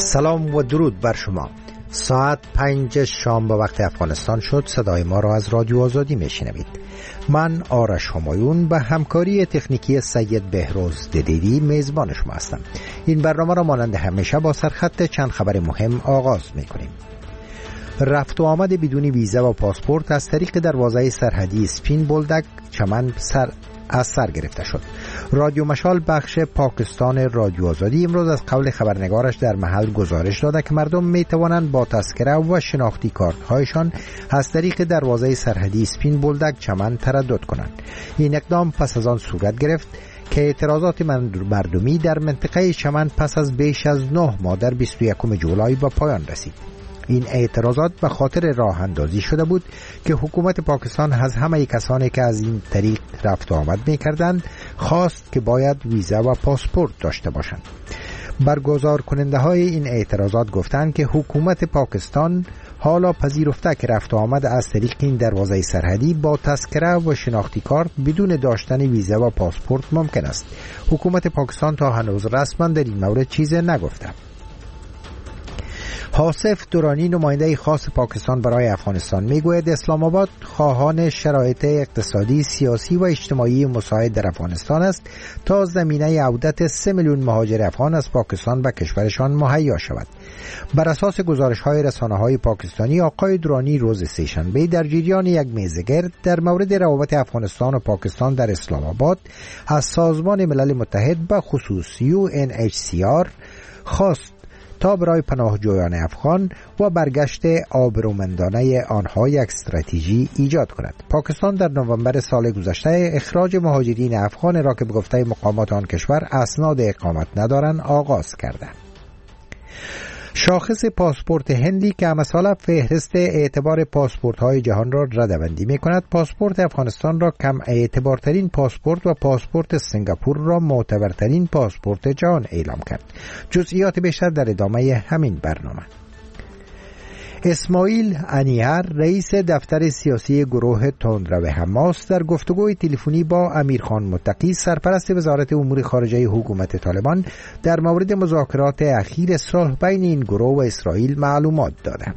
سلام و درود بر شما. ساعت 5 شام به وقت افغانستان شد. صدای ما را از رادیو آزادی میشنوید. من آرش همایون به همکاری تکنیکی سید بهروز ددیدی میزبان شما هستم. این برنامه را مانند همیشه با سرخط چند خبر مهم آغاز میکنیم. رفت و آمد بدون ویزا و پاسپورت از طریق دروازه سرحدی سپین بولدک چمن از سر گرفته شد. رادیو مشال بخش پاکستان رادیو آزادی امروز از قول خبرنگارش در محل گزارش داده که مردم می توانند با تذکره و شناختی کارت هایشان از طریق دروازه سرحدی سپین بولدک چمن تردد کنند. این اقدام پس از آن صورت گرفت که اعتراضات مردمی در منطقه چمن پس از بیش از 9 ماه در 21 جولای به پایان رسید. این اعتراضات به خاطر راه اندازی شده بود که حکومت پاکستان از همه کسانی که از این طریق رفت و آمد می‌کردند خواست که باید ویزا و پاسپورت داشته باشند. برگزار کننده های این اعتراضات گفتند که حکومت پاکستان حالا پذیرفته که رفت و آمد از طریق این دروازه سرحدی با تذکره و شناختی کارت بدون داشتن ویزا و پاسپورت ممکن است. حکومت پاکستان تا هنوز رسما در این مورد چیزی نگفته. حاصف درانی نماینده خاص پاکستان برای افغانستان میگوید اسلام آباد خواهان شرایط اقتصادی، سیاسی و اجتماعی مساعد در افغانستان است تا زمینه عودت 3 میلیون مهاجر افغان از پاکستان به کشورشان مهیا شود. بر اساس گزارش‌های رسانه‌های پاکستانی، آقای درانی روز سه‌شنبه در جریان یک میزگرد در مورد روابط افغانستان و پاکستان در اسلام آباد از سازمان ملل متحد به خصوص UNHCR خواست تا برای پناهجویان افغان و برگشت آبرومندانه آنها یک استراتژی ایجاد کند. پاکستان در نوامبر سال گذشته اخراج مهاجرین افغان را که به گفته مقامات آن کشور اسناد اقامت ندارند آغاز کرده. شاخص پاسپورت هندی که امثال فهرست اعتبار پاسپورت‌های جهان را ردبندی می‌کند، پاسپورت افغانستان را کم اعتبارترین پاسپورت و پاسپورت سنگاپور را معتبرترین پاسپورت جهان اعلام کرد. جزئیات بیشتر در ادامه همین برنامه. اسماعیل انیار رئیس دفتر سیاسی گروه تندرو حماس در گفتگوی تلفنی با امیرخان متقی سرپرست وزارت امور خارجه حکومت طالبان در مورد مذاکرات اخیر صلح بین این گروه و اسرائیل معلومات دادند.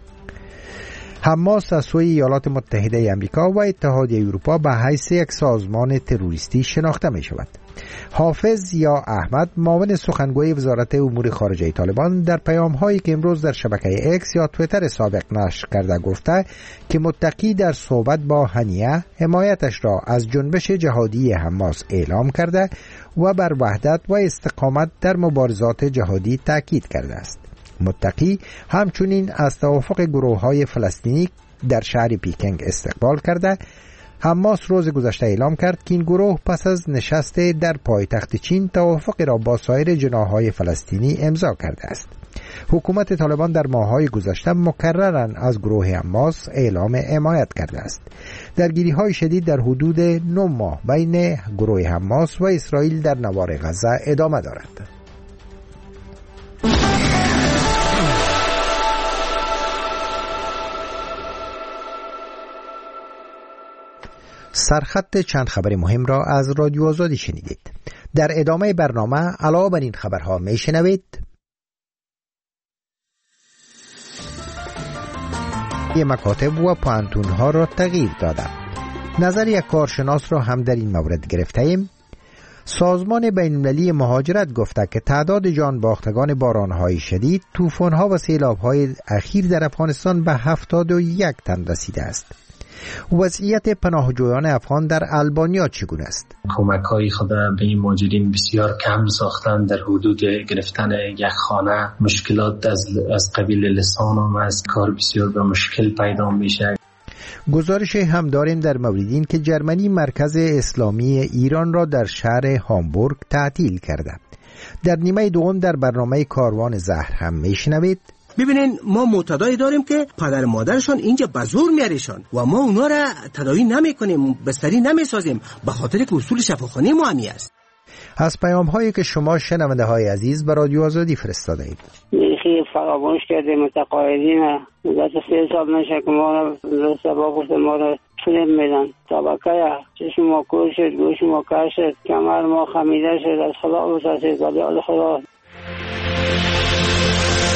حماس از سوی ایالات متحده آمریکا و اتحادیه اروپا به حیث یک سازمان تروریستی شناخته می شود. حافظ یا احمد، معاون سخنگوی وزارت امور خارجه طالبان، در پیام‌هایی که امروز در شبکه اکس یا توییتر سابق نشر کرده گفته که متقی در صحبت با هنیه حمایتش را از جنبش جهادی حماس اعلام کرده و بر وحدت و استقامت در مبارزات جهادی تاکید کرده است. متقی همچنین از توافق گروه‌های فلسطینی در شهر پیکنگ استقبال کرده. حماس روز گذشته اعلام کرد که این گروه پس از نشست در پایتخت چین توافقی را با سایر جناح‌های فلسطینی امضا کرده است. حکومت طالبان در ماه‌های گذشته مکرراً از گروه حماس اعلام حمایت کرده است. درگیری‌های شدید در حدود 9 ماه بین گروه حماس و اسرائیل در نوار غزه ادامه دارد. سرخط چند خبر مهم را از رادیو آزادی شنیدید. در ادامه برنامه علاوه بر این خبرها میشنوید: مکاتب و پانتونها را تغییر داده. نظر یک کارشناس را هم در این مورد گرفته ایم. سازمان بین‌المللی مهاجرت گفته که تعداد جان باختگان باران‌های شدید، طوفان‌ها و سیلاب‌های اخیر در افغانستان به 71 تن رسیده است. وضعیت پناهجویان افغان در البانیا چگونه است؟ کمک‌های خود به این مهاجرین بسیار کم ساختن. در حدود گرفتن یک خانه مشکلات از قبیل لسان و از کار بسیار به مشکل پیدا میشه. گزارش هم داریم در مورد این که جرمنی مرکز اسلامی ایران را در شهر هامبورگ تعطیل کرده. در نیمه دوم در برنامه کاروان زهر هم میشنوید: ببینین ما معتادایی داریم که پدر مادرشان اینجا به زور میاریشان و ما اونا را تداوی نمیکنیم، بستری نمیسازیم، به خاطر که اصول شفاخانه ما همی است. از پیام هایی که شما شنونده های عزیز به رادیو آزادی فرستاده اید. خیلی فراموش کردیم متقاعدین مدت 3 سال نشه که ما را سبا گفت ما را فیلم میدن طبقه چشم ما کور شد، گوش ما کر شد، کمر ما خمیده شد، از خدا بترسید ولی حال خدا.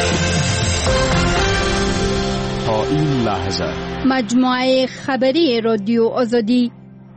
تا این لحظه مجموعه خبری رادیو آزادی.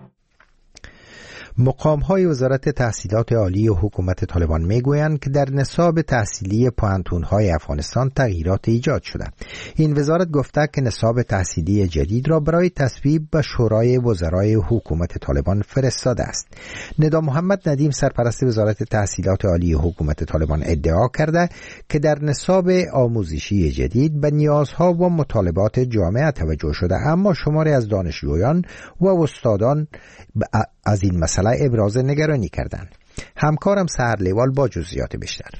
مقام‌های وزارت تحصیلات عالی حکومت طالبان میگویند که در نصاب تحصیلی پوهنتون‌های افغانستان تغییرات ایجاد شده. این وزارت گفته که نصاب تحصیلی جدید را برای تصویب به شورای وزرای حکومت طالبان فرستاده است. ندا محمد ندیم سرپرست وزارت تحصیلات عالی حکومت طالبان ادعا کرده که در نصاب آموزشی جدید به نیازها و مطالبات جامعه توجه شده، اما شماری از دانشجویان و استادان از این مسئله ابراز نگرانی کردند. همکارم سحر لیوال با جزئیات بیشتر.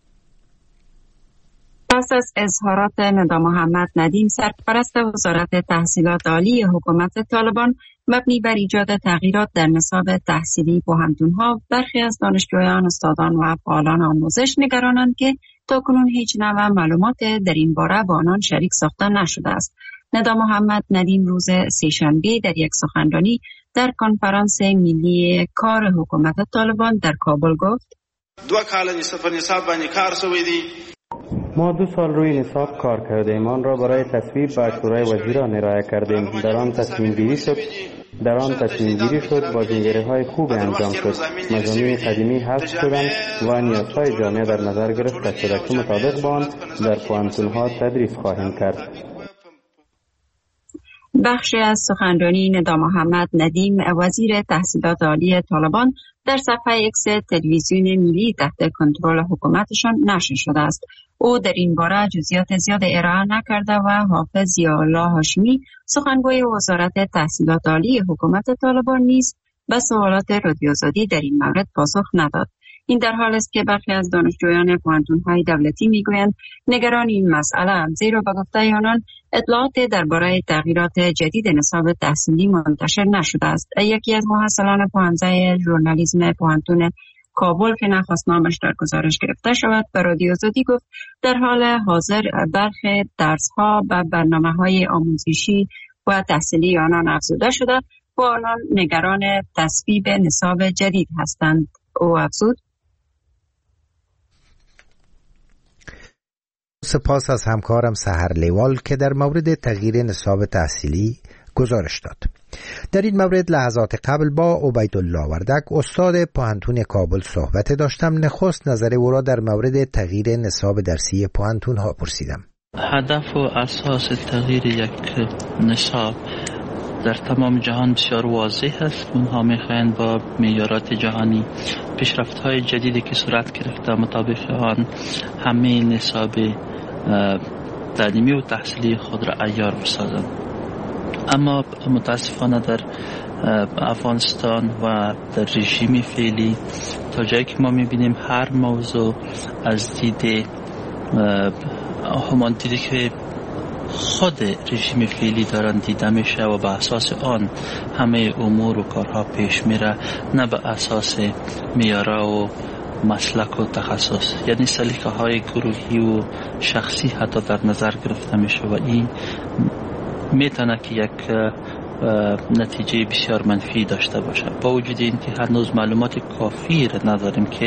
پس از اظهارات ندا محمد ندیم سرپرست وزارت تحصیلات عالی حکومت طالبان مبنی بر ایجاد تغییرات در نصاب تحصیلی پوهنتون‌ها، برخی از دانشجویان، استادان و فعالان آموزش نگرانند که تاکنون هیچ نوع معلومات در این باره با آنان شریک ساخته نشده است. ندا محمد ندیم روز سه‌شنبه در یک سخنرانی در کنفرانس ملی کار حکومت طالبان در کابل گفت: 2 کال نصاب باندې کار شوی دی. ما 2 سال روی نصاب کار کردیم. آن را برای تصویب به شورای وزیران ارائه کردیم. در آن تصمیم گیری شد با جنگیری‌های خوب انجام شد. مضامین قدیمی حذف شدند و نیازهای جامعه در نظر گرفته شده که مطابق با آن در پوهنتون‌ها تدریس خواهیم کرد. بخشی از سخنرانی ندا محمد ندیم وزیر تحصیلات عالی طالبان در صفحه ایکس تلویزیون ملی تحت کنترل حکومتشان نشر شده است. او در این باره جزئیات زیاد ارائه نکرده و حافظ ضیاءالله هاشمی سخنگوی وزارت تحصیلات عالی حکومت طالبان نیز به سوالات رادیو آزادی در این مورد پاسخ نداد. این در حال است که برخی از دانشجویان پوهنتون‌های دولتی میگویند نگران این مسئله، زیرا به گفته آنان اطلاعات درباره تغییرات جدید نصاب تحصیلی منتشر نشده است. یکی از محصلان پوهنځی ژورنالیسم پوهنتون کابل که نخواست نامش در گزارش گرفته شود به رادیو آزادی گفت در حال حاضر برخی درس‌ها و برنامه‌های آموزشی و تحصیلی آنان افزوده شده و آنان نگران تصویب نصاب جدید هستند. او افزود: سپاس از همکارم سحر لیوال که در مورد تغییر نصاب تحصیلی گزارش داد. در این مورد لحظات قبل با عبیدالله وردک استاد پوهنتون کابل صحبت داشتم. نخست نظر او را در مورد تغییر نصاب درسی پوهنتون ها پرسیدم. هدف و اساس تغییر یک نصاب در تمام جهان بسیار واضح است. اونها میخواهند با معیارات جهانی پیشرفت‌های جدیدی که صورت گرفته مطابق آن همه نصاب تعلیمی و تحصیلی خود را عیار بسازند. اما متاسفانه در افغانستان و در رژیم فعلی تا جایی که ما میبینیم هر موضوع از دید همان دیدی که خود رژیم فعلی دارن دیده میشه و به اساس آن همه امور و کارها پیش میره، نه به اساس معیارها و مسلک و تخصص، یعنی سلیقه های گروهی و شخصی حتی در نظر گرفته میشه و این میتونه که یک نتیجه بسیار منفی داشته باشه. با وجود این که هنوز معلومات کافی را نداریم که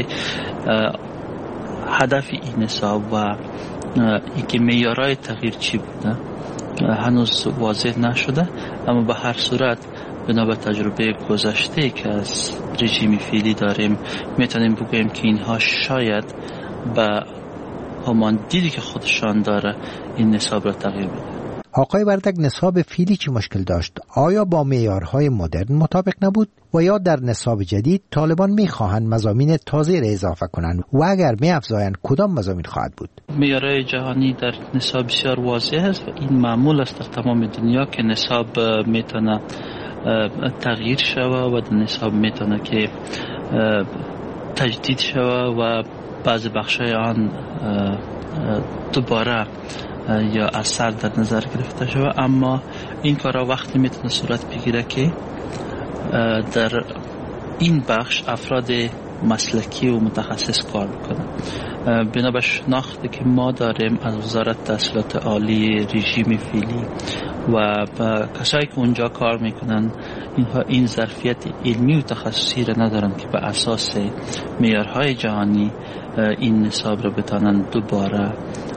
هدف این نصاب و اینکه معیارهای تغییر چی بوده هنوز واضح نشده، اما به هر صورت بنا به تجربه گذشته که از رژیم فعلی داریم میتونیم بگوییم که اینها شاید به همان دیدی که خودشان داره این نصاب را تغییر بده. آقای وردک، نصاب فعلی چی مشکل داشت؟ آیا با معیارهای مدرن مطابق نبود و یا در نصاب جدید طالبان میخواهند مضامین تازه را اضافه کنند و اگر میافزایند کدام مضامین خواهد بود؟ معیارهای جهانی در نصاب بسیار واضح است و این معمول است در تمام دنیا که نصاب میتونه تغییر شود و در نصاب میتونه که تجدید شود و بعض بخشای آن دوباره یا اثر در نظر گرفته شود. اما این کارا وقتی میتونه صورت بگیره که در این بخش افراد مسلکی و متخصص کار بکنن. بنا به شناختی که ما داریم از وزارت تحصیلات عالی رژیم فعلی و کسایی که اونجا کار میکنن، اینها این ظرفیت علمی و تخصصی را ندارن که به اساس معیارهای جهانی این نصاب را بتانن دوباره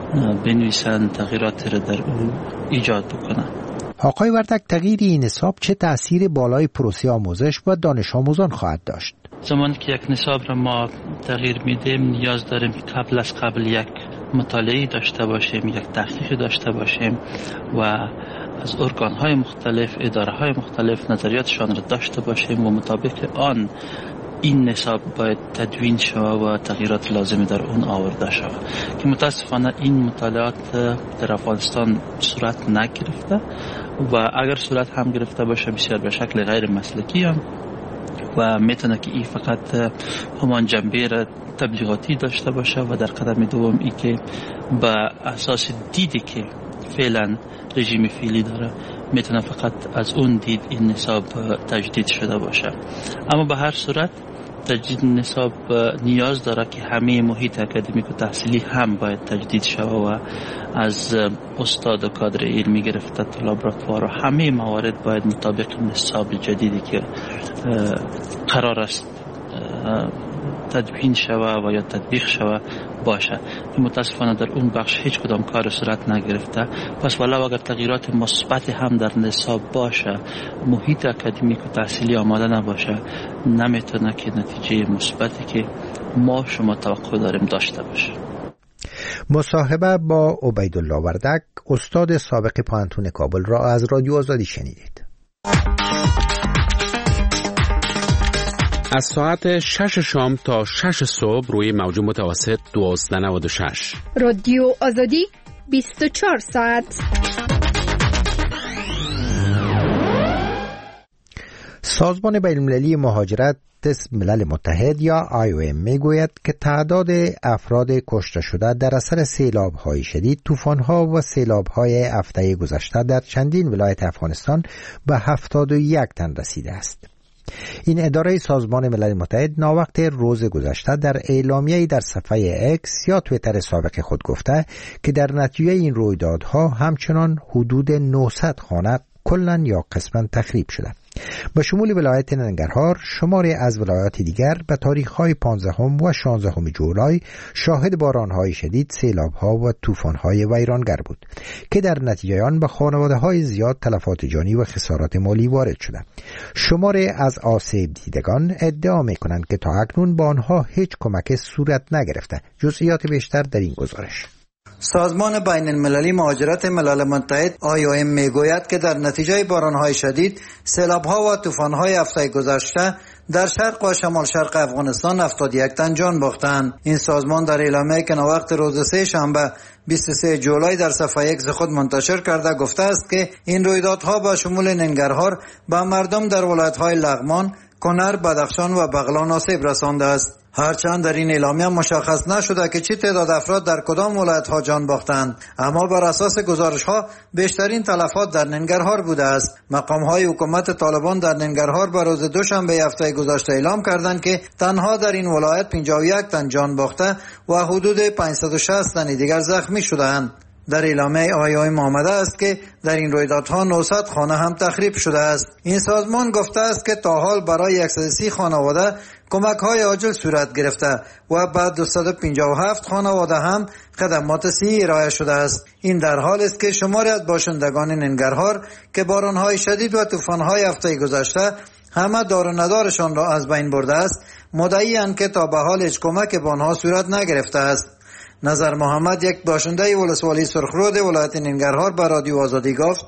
بنویسن، تغییراتی را در او ایجاد بکنن. آقای وردک، تغییر این نصاب چه تأثیر بالای پروسه آموزش و دانش آموزان خواهد داشت؟ زمانی که یک نصاب را ما تغییر میدیم نیاز داریم که قبل یک مطالعه داشته باشیم، یک تحقیق داشته باشیم و از ارگان‌های مختلف، اداره‌های مختلف نظریاتشان را داشته باشیم و مطابق آن این نصاب باید تدوین شود و تغییرات لازمی در اون آورده شود که متاسفانه این مطالعات در افغانستان صورت نگرفته و اگر صورت هم گرفته باشه بسیار به شکل غیر مسلکی هم و میتونه که این فقط همان جنبه را تبلیغاتی داشته باشه و در قدم دوم ای که به اساس دیدی که فعلا رژیم فعلی داره میتونه فقط از اون دید این نصاب تجدید شده باشه. اما به هر صورت تجدید نصاب نیاز داره که همه محیط اکادمیک و تحصیلی هم باید تجدید شود و از استاد و کادر علمی گرفته تا لابراتوار و همه موارد باید مطابق نصاب جدیدی که قرار است تدوین شود و یا تطبیق شود باشه. متاسفانه در اون بخش هیچ کدام کار صورت نگرفته. پس ولو اگر تغییرات مثبت هم در نصاب باشه، محیط اکادمیک و تحصیلی آماده نباشه، نمیتونه که نتیجه مثبتی که ما شما توقع داریم داشته باشه. مصاحبه با عبیدالله وردک، استاد سابق پوهنتون کابل را از رادیو آزادی شنیدید. از ساعت 6 شام تا 6 صبح روی موج متوسط 1296 رادیو آزادی 24 ساعت. سازمان بین‌المللی مهاجرت ملل متحد یا IOM میگوید که تعداد افراد کشته شده در اثر سیلاب‌های شدید، طوفان‌ها و سیلاب‌های هفته گذشته در چندین ولایت افغانستان به 71 تن رسیده است. این اداره سازمان ملل متحد ناوقت روز گذشته در اعلامیه‌ای در صفحه اکس یا توییتر سابق خود گفته که در نتیجه این رویدادها همچنان حدود 900 خانه کلاً یا قسماً تخریب شده. به شمول ولایت ننگرهار، شماری از ولایات دیگر به تاریخ‌های 15 و 16 جولای شاهد باران‌های شدید، سیلاب‌ها و طوفان‌های ویرانگر بود که در نتیجه آن به خانواده‌های زیاد تلفات جانی و خسارات مالی وارد شده. شماری از آسیب دیدگان ادعا می‌کنند که تا اکنون با آنها هیچ کمک صورت نگرفته. جزئیات بیشتر در این گزارش. سازمان بین المللی مهاجرت ملل متحد IOM میگوید که در نتیجه باران‌های شدید، سیلاب‌ها و طوفان‌های هفته گذشته در شرق و شمال شرق افغانستان 71 تن جان باختند. این سازمان در اعلامیه‌ای که وقت روز سه شنبه 23 جولای در صفحه اکس خود منتشر کرده گفته است که این رویدادها با شمول ننگرهار به مردم در ولایت‌های لغمان، کنر، بدخشان و بغلان آسیب رسانده است. هرچند در این اعلامیه مشخص نشده که چه تعداد افراد در کدام ولایت‌ها جان باختند، اما بر اساس گزارش‌ها بیشترین تلفات در ننگرهار بوده است. مقام‌های حکومت طالبان در ننگرهار به روز دوشنبه هفته گذشته اعلام کردند که تنها در این ولایت 51 تن جان باخته و حدود 560 تن دیگر زخمی شده‌اند. در اعلامیه IOM آمده است که در این رویدادها 900 خانه هم تخریب شده است. این سازمان گفته است که تا حال برای 130 خانواده کمک‌های عاجل صورت گرفته و بعد 257 خانواده هم خدمات صحی ارائه شده است. این در حال است که شماری از باشندگان ننگرهار که باران‌های شدید و طوفان‌های هفته گذشته همه دار و ندارشان را از بین برده است، مدعی‌اند که تا به حال هیچ کمک به آنها صورت نگرفته است. نظر محمد، یک باشنده ولسوالی سرخرود ولایت ننگرهار، به رادیو آزادی گفت: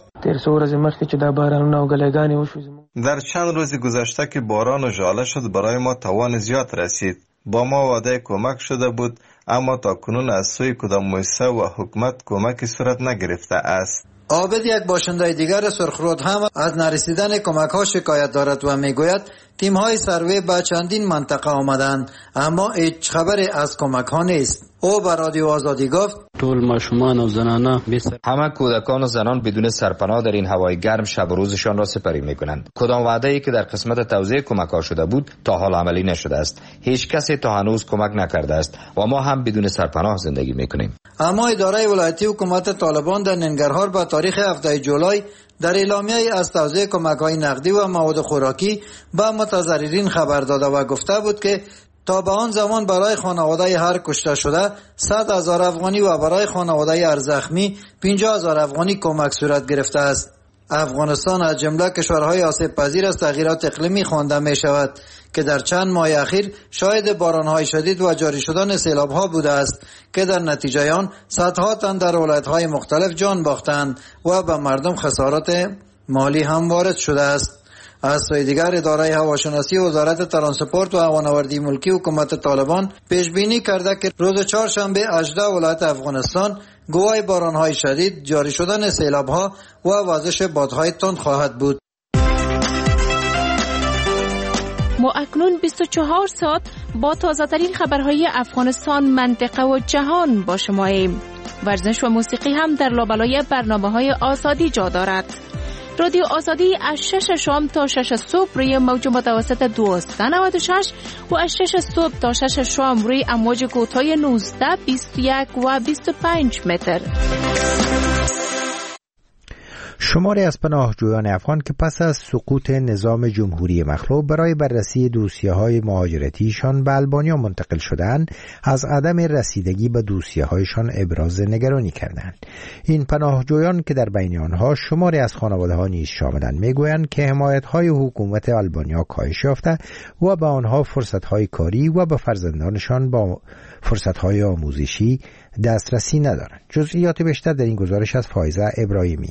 در چند روز گذشته که باران و ژاله شد برای ما توان زیاد رسید. با ما وعده کمک شده بود، اما تا کنون از سوی کدام مؤسسه و حکومت کمکی صورت نگرفته است. عابد، یک باشنده دیگر سرخرود، هم از نرسیدن کمک‌ها شکایت دارد و میگوید تیم‌های سروی به چندین منطقه آمدند اما هیچ خبری از کمک‌ها نیست. او به رادیو آزادی گفت: همه کودکان و زنان بدون سرپناه در این هوای گرم شب و روزشان را سپری می‌کنند. کدام وعده‌ای که در قسمت توزیع کمک‌ها شده بود تا حال عملی نشده است. هیچ کسی تا هنوز کمک نکرده است و ما هم بدون سرپناه زندگی می‌کنیم. اما اداره ولایتی حکومت طالبان در ننگرهار با تاریخ 7 جولای در اعلامیه از توزیع کمک‌های نقدی و مواد خوراکی به متضررین خبر داده و گفته بود که تا به آن زمان برای خانواده هر کشته شده 100,000 افغانی و برای خانواده هر زخمی 50,000 افغانی کمک صورت گرفته است. افغانستان از جمله کشورهای آسیب پذیر از تغییرات اقلیمی خوانده می شود که در چند ماه اخیر شاهد بارانهای شدید و جاری شدن سیلاب‌ها بوده است که در نتیجه آن صدها تن در ولایت‌های مختلف جان باختند و به مردم خسارات مالی هم وارد شده است. از سوی دیگر اداره هواشناسی وزارت ترانسپورت و هوانوردی ملکی حکومت طالبان پیش بینی کرده که روز چهارشنبه 18 ولایت افغانستان گواه بارانهای شدید، جاری شدن سیلاب‌ها و وزش بادهای تند خواهد بود. ما اکنون 24 ساعت با تازه‌ترین خبرهای افغانستان، منطقه و جهان با شماییم. ورزش و موسیقی هم در لابلای برنامه‌های آزادی جا دارد. رادیو آزادی از 6 شام تا 6 صبح روی موج متوسط 1296 و از 6 صبح تا 6 شام روی امواج کوتاه 19، 21 و 25 متر. شماری از پناهجویان افغان که پس از سقوط نظام جمهوری مخلوع برای بررسی دوسیه‌های مهاجرتیشان به آلبانیا منتقل شدند، از عدم رسیدگی به دوسیه‌هایشان ابراز نگرانی کردند. این پناهجویان که در بین آنها شماری از خانواده‌ها نیز شاملند میگویند که حمایت‌های حکومت آلبانیا کاهش یافته و به آنها فرصت‌های کاری و به فرزندانشان با فرصت‌های آموزشی دسترسی ندارند. جزئیات بیشتر در این گزارش از فایزه ابراهیمی.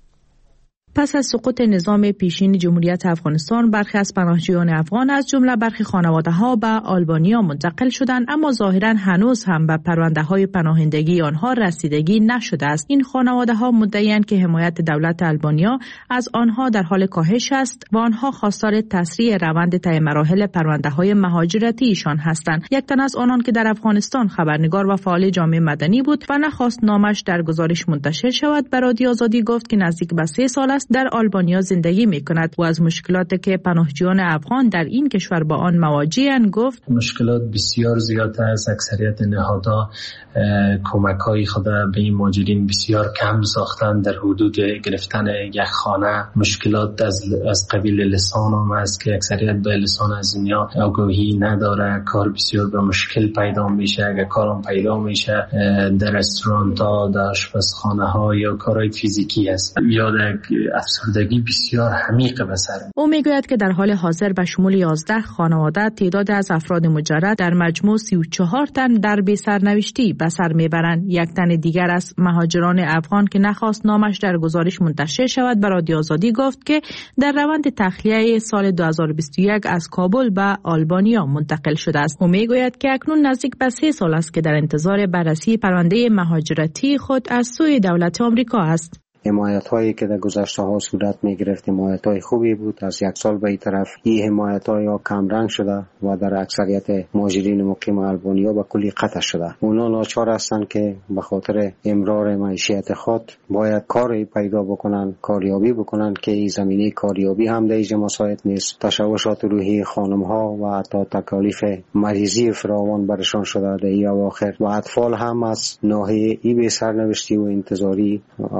پس از سقوط نظام پیشین جمهوریت افغانستان، برخی از پناهجویان افغان از جمله برخی خانواده‌ها به آلبانیا منتقل شدند، اما ظاهراً هنوز هم به پرونده‌های پناهندگی آنها رسیدگی نشده است. این خانواده‌ها مدعی‌اند که حمایت دولت آلبانیا از آنها در حال کاهش است و آنها خواستار تسریع روند طی مراحل پرونده‌های مهاجرتی ایشان هستند. یک تن از آنان که در افغانستان خبرنگار و فعال جامعه مدنی بود و نخواست نامش در گزارش منتشر شود، به رادیو آزادی گفت که نزدیک به 3 سال است در آلبانیا زندگی می کند و از مشکلاتی که پناهجویان افغان در این کشور با آن مواجه‌اند گفت مشکلات بسیار زیاد است. اکثریت نهادها کمک‌های خود به این مهاجرین بسیار کم ساختن. در حدود گرفتن یک خانه مشکلات از قبیل لسان هم است که اکثریت به لسان از اینیا آگاهی نداره. کار بسیار به مشکل پیدا میشه. اگر کارم پیدا میشه در رستوران‌ها، در آشپزخانه‌ها یا کارهای فیزیکی است. یا افسردگی بسیار عمیق به سر. او میگوید که در حال حاضر به شمول 11 خانواده تعداد از افراد مجرد در مجموع 34 تن در بی‌سرنوشتی به سر میبرند. یک تن دیگر از مهاجران افغان که نخواست نامش در گزارش منتشر شود به رادیو آزادی گفت که در روند تخلیه سال 2021 از کابل به آلبانیا منتقل شده است. او میگوید که اکنون نزدیک به 3 سال است که در انتظار بررسی پرونده مهاجرتی خود از سوی دولت آمریکا است. حمایت هایی که در گذشته ها صورت می گرفت حمایت های خوبی بود. از 1 سال به این طرف این حمایت های کم رنگ شده و در اکثریت مهاجرین مقیم آلبانیا به کلی قطع شده. اونا ناچار هستند که به خاطر امرار معیشت خود باید کاری پیدا بکنن، کاریابی بکنن که این زمینه کاریابی هم در اینجا مساعد نیست. تشوشات روحی خانم ها و حتی تکالیف مریضی فراوان برشان شده در این اواخر و اطفال هم از ناحیه ای به سرنوشتی و انتظاری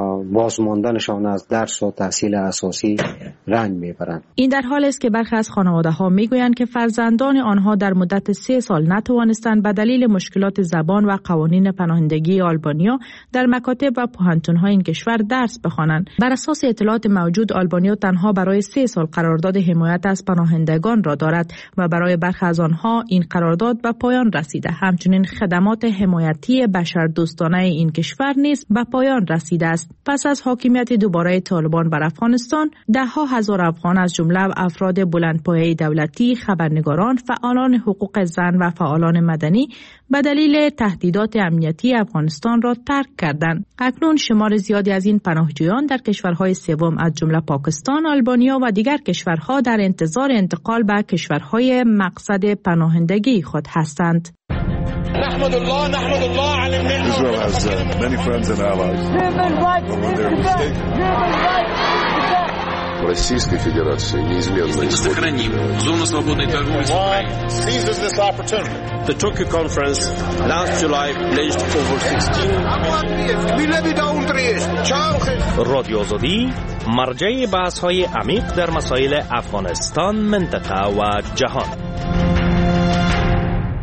ماندنشان از درس و تحصیل اساسی رنج میبرند. این در حالی است که برخی از خانواده‌ها میگویند که فرزندان آنها در مدت 3 سال نتوانستند به دلیل مشکلات زبان و قوانین پناهندگی آلبانیا در مکاتب و پوهنتون‌های این کشور درس بخوانند. بر اساس اطلاعات موجود آلبانیا تنها برای 3 سال قرارداد حمایت از پناهندگان را دارد و برای برخی از آنها این قرارداد به پایان رسیده. همچنین خدمات حمایتی بشردوستانه این کشور نیز به پایان رسیده است. پس از حاکمیت دوباره طالبان بر افغانستان، 10,000 افغان از جمله افراد بلندپایه دولتی، خبرنگاران، فعالان حقوق زن و فعالان مدنی به دلیل تهدیدات امنیتی افغانستان را ترک کردند. اکنون شمار زیادی از این پناهجویان در کشورهای سوم از جمله پاکستان، آلبانیا و دیگر کشورها در انتظار انتقال به کشورهای مقصد پناهندگی خود هستند. نحمد الله على النعمة. Israel has many friends and allies. Российской Федерации неизменно сохраним зону свободной торговли с Украиной. Seizes this opportunity. The Tokyo conference last July pledged over 16. رادیو آزادی مرجع بحث‌های عمیق در مسائل افغانستان، منطقه و جهان.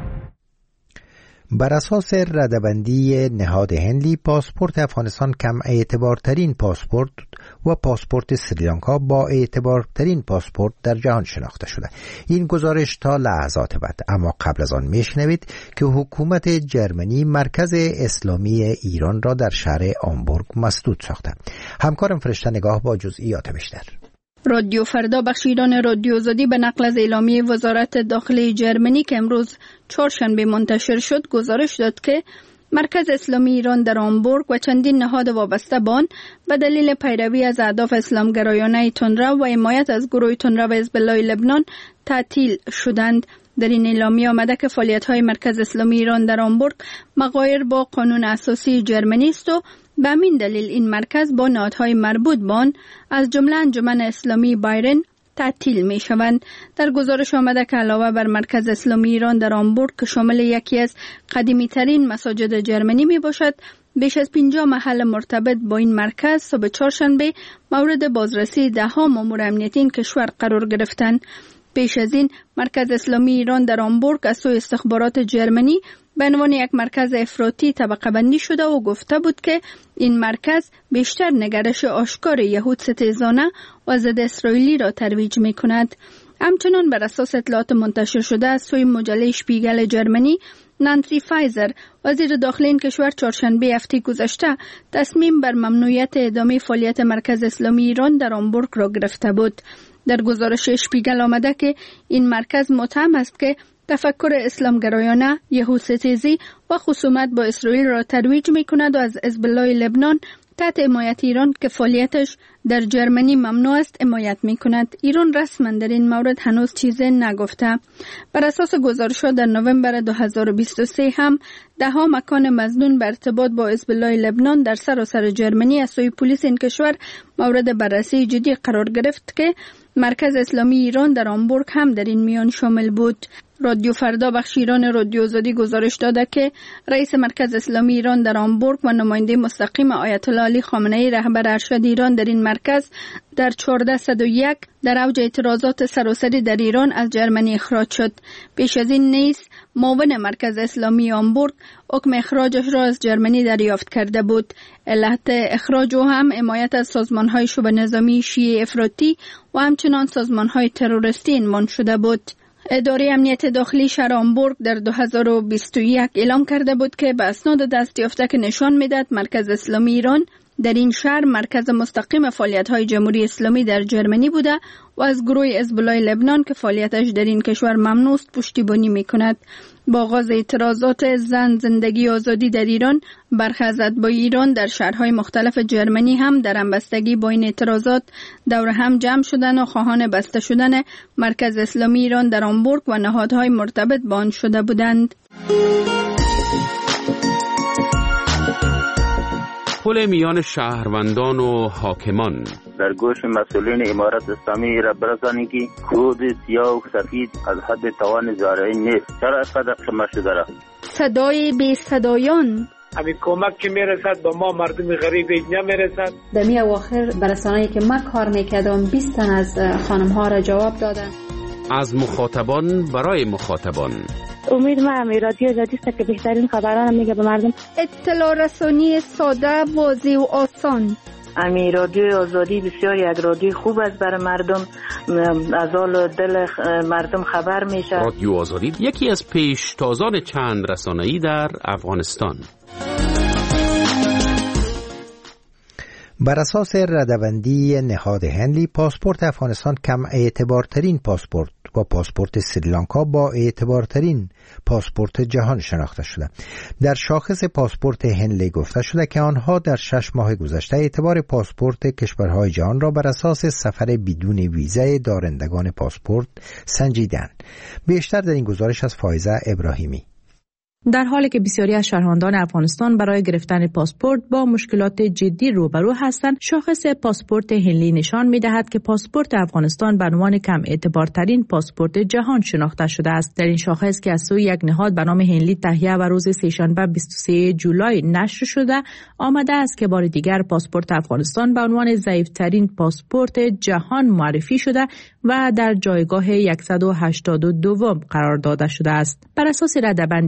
بر اساس رده‌بندی نهاد هنلی، پاسپورت افغانستان کم اعتبارترین پاسپورت و پاسپورت سریلانکا با اعتبارترین پاسپورت در جهان شناخته شده. این گزارش تا لحظات بعد. اما قبل از آن میشنوید که حکومت جرمنی مرکز اسلامی ایران را در شهر آمبورگ مسدود ساخته. همکارم فرشته نگاه با جزئیات بیشتر. رادیو فردا بخش ایران رادیو آزادی به نقل از اعلامیه وزارت داخلی جرمنی که امروز چهارشنبه منتشر شد گزارش داد که مرکز اسلامی ایران در آمبورگ و چندین نهاد وابسته به آن به دلیل پیروی از اهداف اسلامگرایانه تندرو و حمایت از گروه تندرو حزب الله لبنان تعطیل شدند. در این اعلامیه آمده که فعالیت‌های مرکز اسلامی ایران در آمبورگ مغایر با قانون اساسی جرمنی است و به همین دلیل این مرکز با نهادهای مربوط به آن از جمله انجمن اسلامی بایرن تعطیل می شوند. در گزارش آمده که علاوه بر مرکز اسلامی ایران در آمبورگ که شامل یکی از قدیمی ترین مساجد جرمنی می باشد، بیش از 50 محل مرتبط با این مرکز صبح چهارشنبه مورد بازرسی 10 مامور امنیتی این کشور قرار گرفتند. پیش از این مرکز اسلامی ایران در آمبورگ از سوی استخبارات جرمنی به عنوان یک مرکز افراطی طبقه بندی شده و گفته بود که این مرکز بیشتر نگرش آشکار یهود ستیزانه و ضد اسرائیلی را ترویج می کند. همچنان بر اساس اطلاعات منتشر شده از سوی مجله شپیگل جرمنی، نانسی فایزر وزیر داخلی این کشور چهارشنبه هفته گذشته تصمیم بر ممنوعیت ادامه فعالیت مرکز اسلامی ایران در آمبورگ را گرفته بود. در گزارش شپیگل آمده که این مرکز متهم است که تفکر اسلامگرایانه، یهودستیزی و خصومت با اسرائیل را ترویج می کند و از حزب الله لبنان تحت حمایت ایران که فعالیتش در جرمنی ممنوع است حمایت می کند. ایران رسما در این مورد هنوز چیزی نگفته. بر اساس گزارش‌ها در نوامبر 2023 هم 10 مکان مظنون به ارتباط با حزب الله لبنان در سراسر جرمنی از سوی پلیس این کشور مورد بررسی جدی قرار گرفت که مرکز اسلامی ایران در آمبورگ هم در این میان شامل بود. رادیو فردا بخش ایران رادیو آزادی گزارش داده که رئیس مرکز اسلامی ایران در آمبورگ و نماینده مستقیم آیت الله علی خامنه ای رهبر ارشد ایران در این مرکز در 1401 در اوج اعتراضات سراسری در ایران از جرمنی اخراج شد. پیش از این نیز معاون مرکز اسلامی آمبورگ حکم اخراجش را از جرمنی دریافت کرده بود. علت اخراج او هم حمایت از سازمان‌های شبه نظامی شیعه افراطی و همچنان سازمان‌های تروریستی عنوان شده بود. اداره امنیت داخلی شهر آمبورگ در 2021 اعلام کرده بود که به اسناد دست یافته که نشان می‌دهد مرکز اسلامی ایران در این شهر مرکز مستقیم فعالیت‌های جمهوری اسلامی در جرمنی بوده و از گروه حزب الله لبنان که فعالیتش در این کشور ممنوع است پشتیبانی می‌کند. با آغاز اعتراضات زن زندگی آزادی در ایران، برخی از اتباع ایران در شهرهای مختلف جرمنی هم در همبستگی با این اعتراضات دور هم جمع شدن و خواهان بسته شدن مرکز اسلامی ایران در آمبورگ و نهادهای مرتبط با آن شده بودند. پل میان شهروندان و حاکمان در گوش مسئولین امارت اسلامی را برسانید که کود سیاه و سفید از حد توان زارعین نیست. چرا اینقدر شما شده را؟ صدای بی صدایان همین کمک که میرسد با ما مردم غریب نمیرسد. دمی اواخر برسانه‌ای که من کار میکردم 20 تن از خانم ها را جواب دادن. از مخاطبان برای مخاطبان. امید ما رادیو آزادی است که بهترین خبران میگه به مردم. اطلاع رسانی ساده، واضح و آسان. رادیو آزادی بسیار یک رادیو خوب است برای مردم، از حال دل مردم خبر میشه. رادیو آزادی یکی از پیشتازان چند رسانه‌ای در افغانستان. بر اساس رده‌بندی نهاد هنلی، پاسپورت افغانستان کم اعتبارترین پاسپورت و پاسپورت سریلانکا با اعتبارترین پاسپورت جهان شناخته شده. در شاخص پاسپورت هنلی گفته شده که آنها در 6 ماه گذشته اعتبار پاسپورت کشورهای جهان را بر اساس سفر بدون ویزای دارندگان پاسپورت سنجیدند. بیشتر در این گزارش از فایزه ابراهیمی. در حالی که بسیاری از شهروندان افغانستان برای گرفتن پاسپورت با مشکلات جدی روبرو هستند، شاخص پاسپورت هنلی نشان می‌دهد که پاسپورت افغانستان به عنوان کم اعتبارترین پاسپورت جهان شناخته شده است. در این شاخص که از سوی یک نهاد به نام هنلی تهیه و روز سه‌شنبه 23 جولای نشر شده، آمده است که بار دیگر پاسپورت افغانستان به عنوان ضعیف‌ترین پاسپورت جهان معرفی شده و در جایگاه 182 قرار داده شده است. بر اساس رده‌بندی هنلی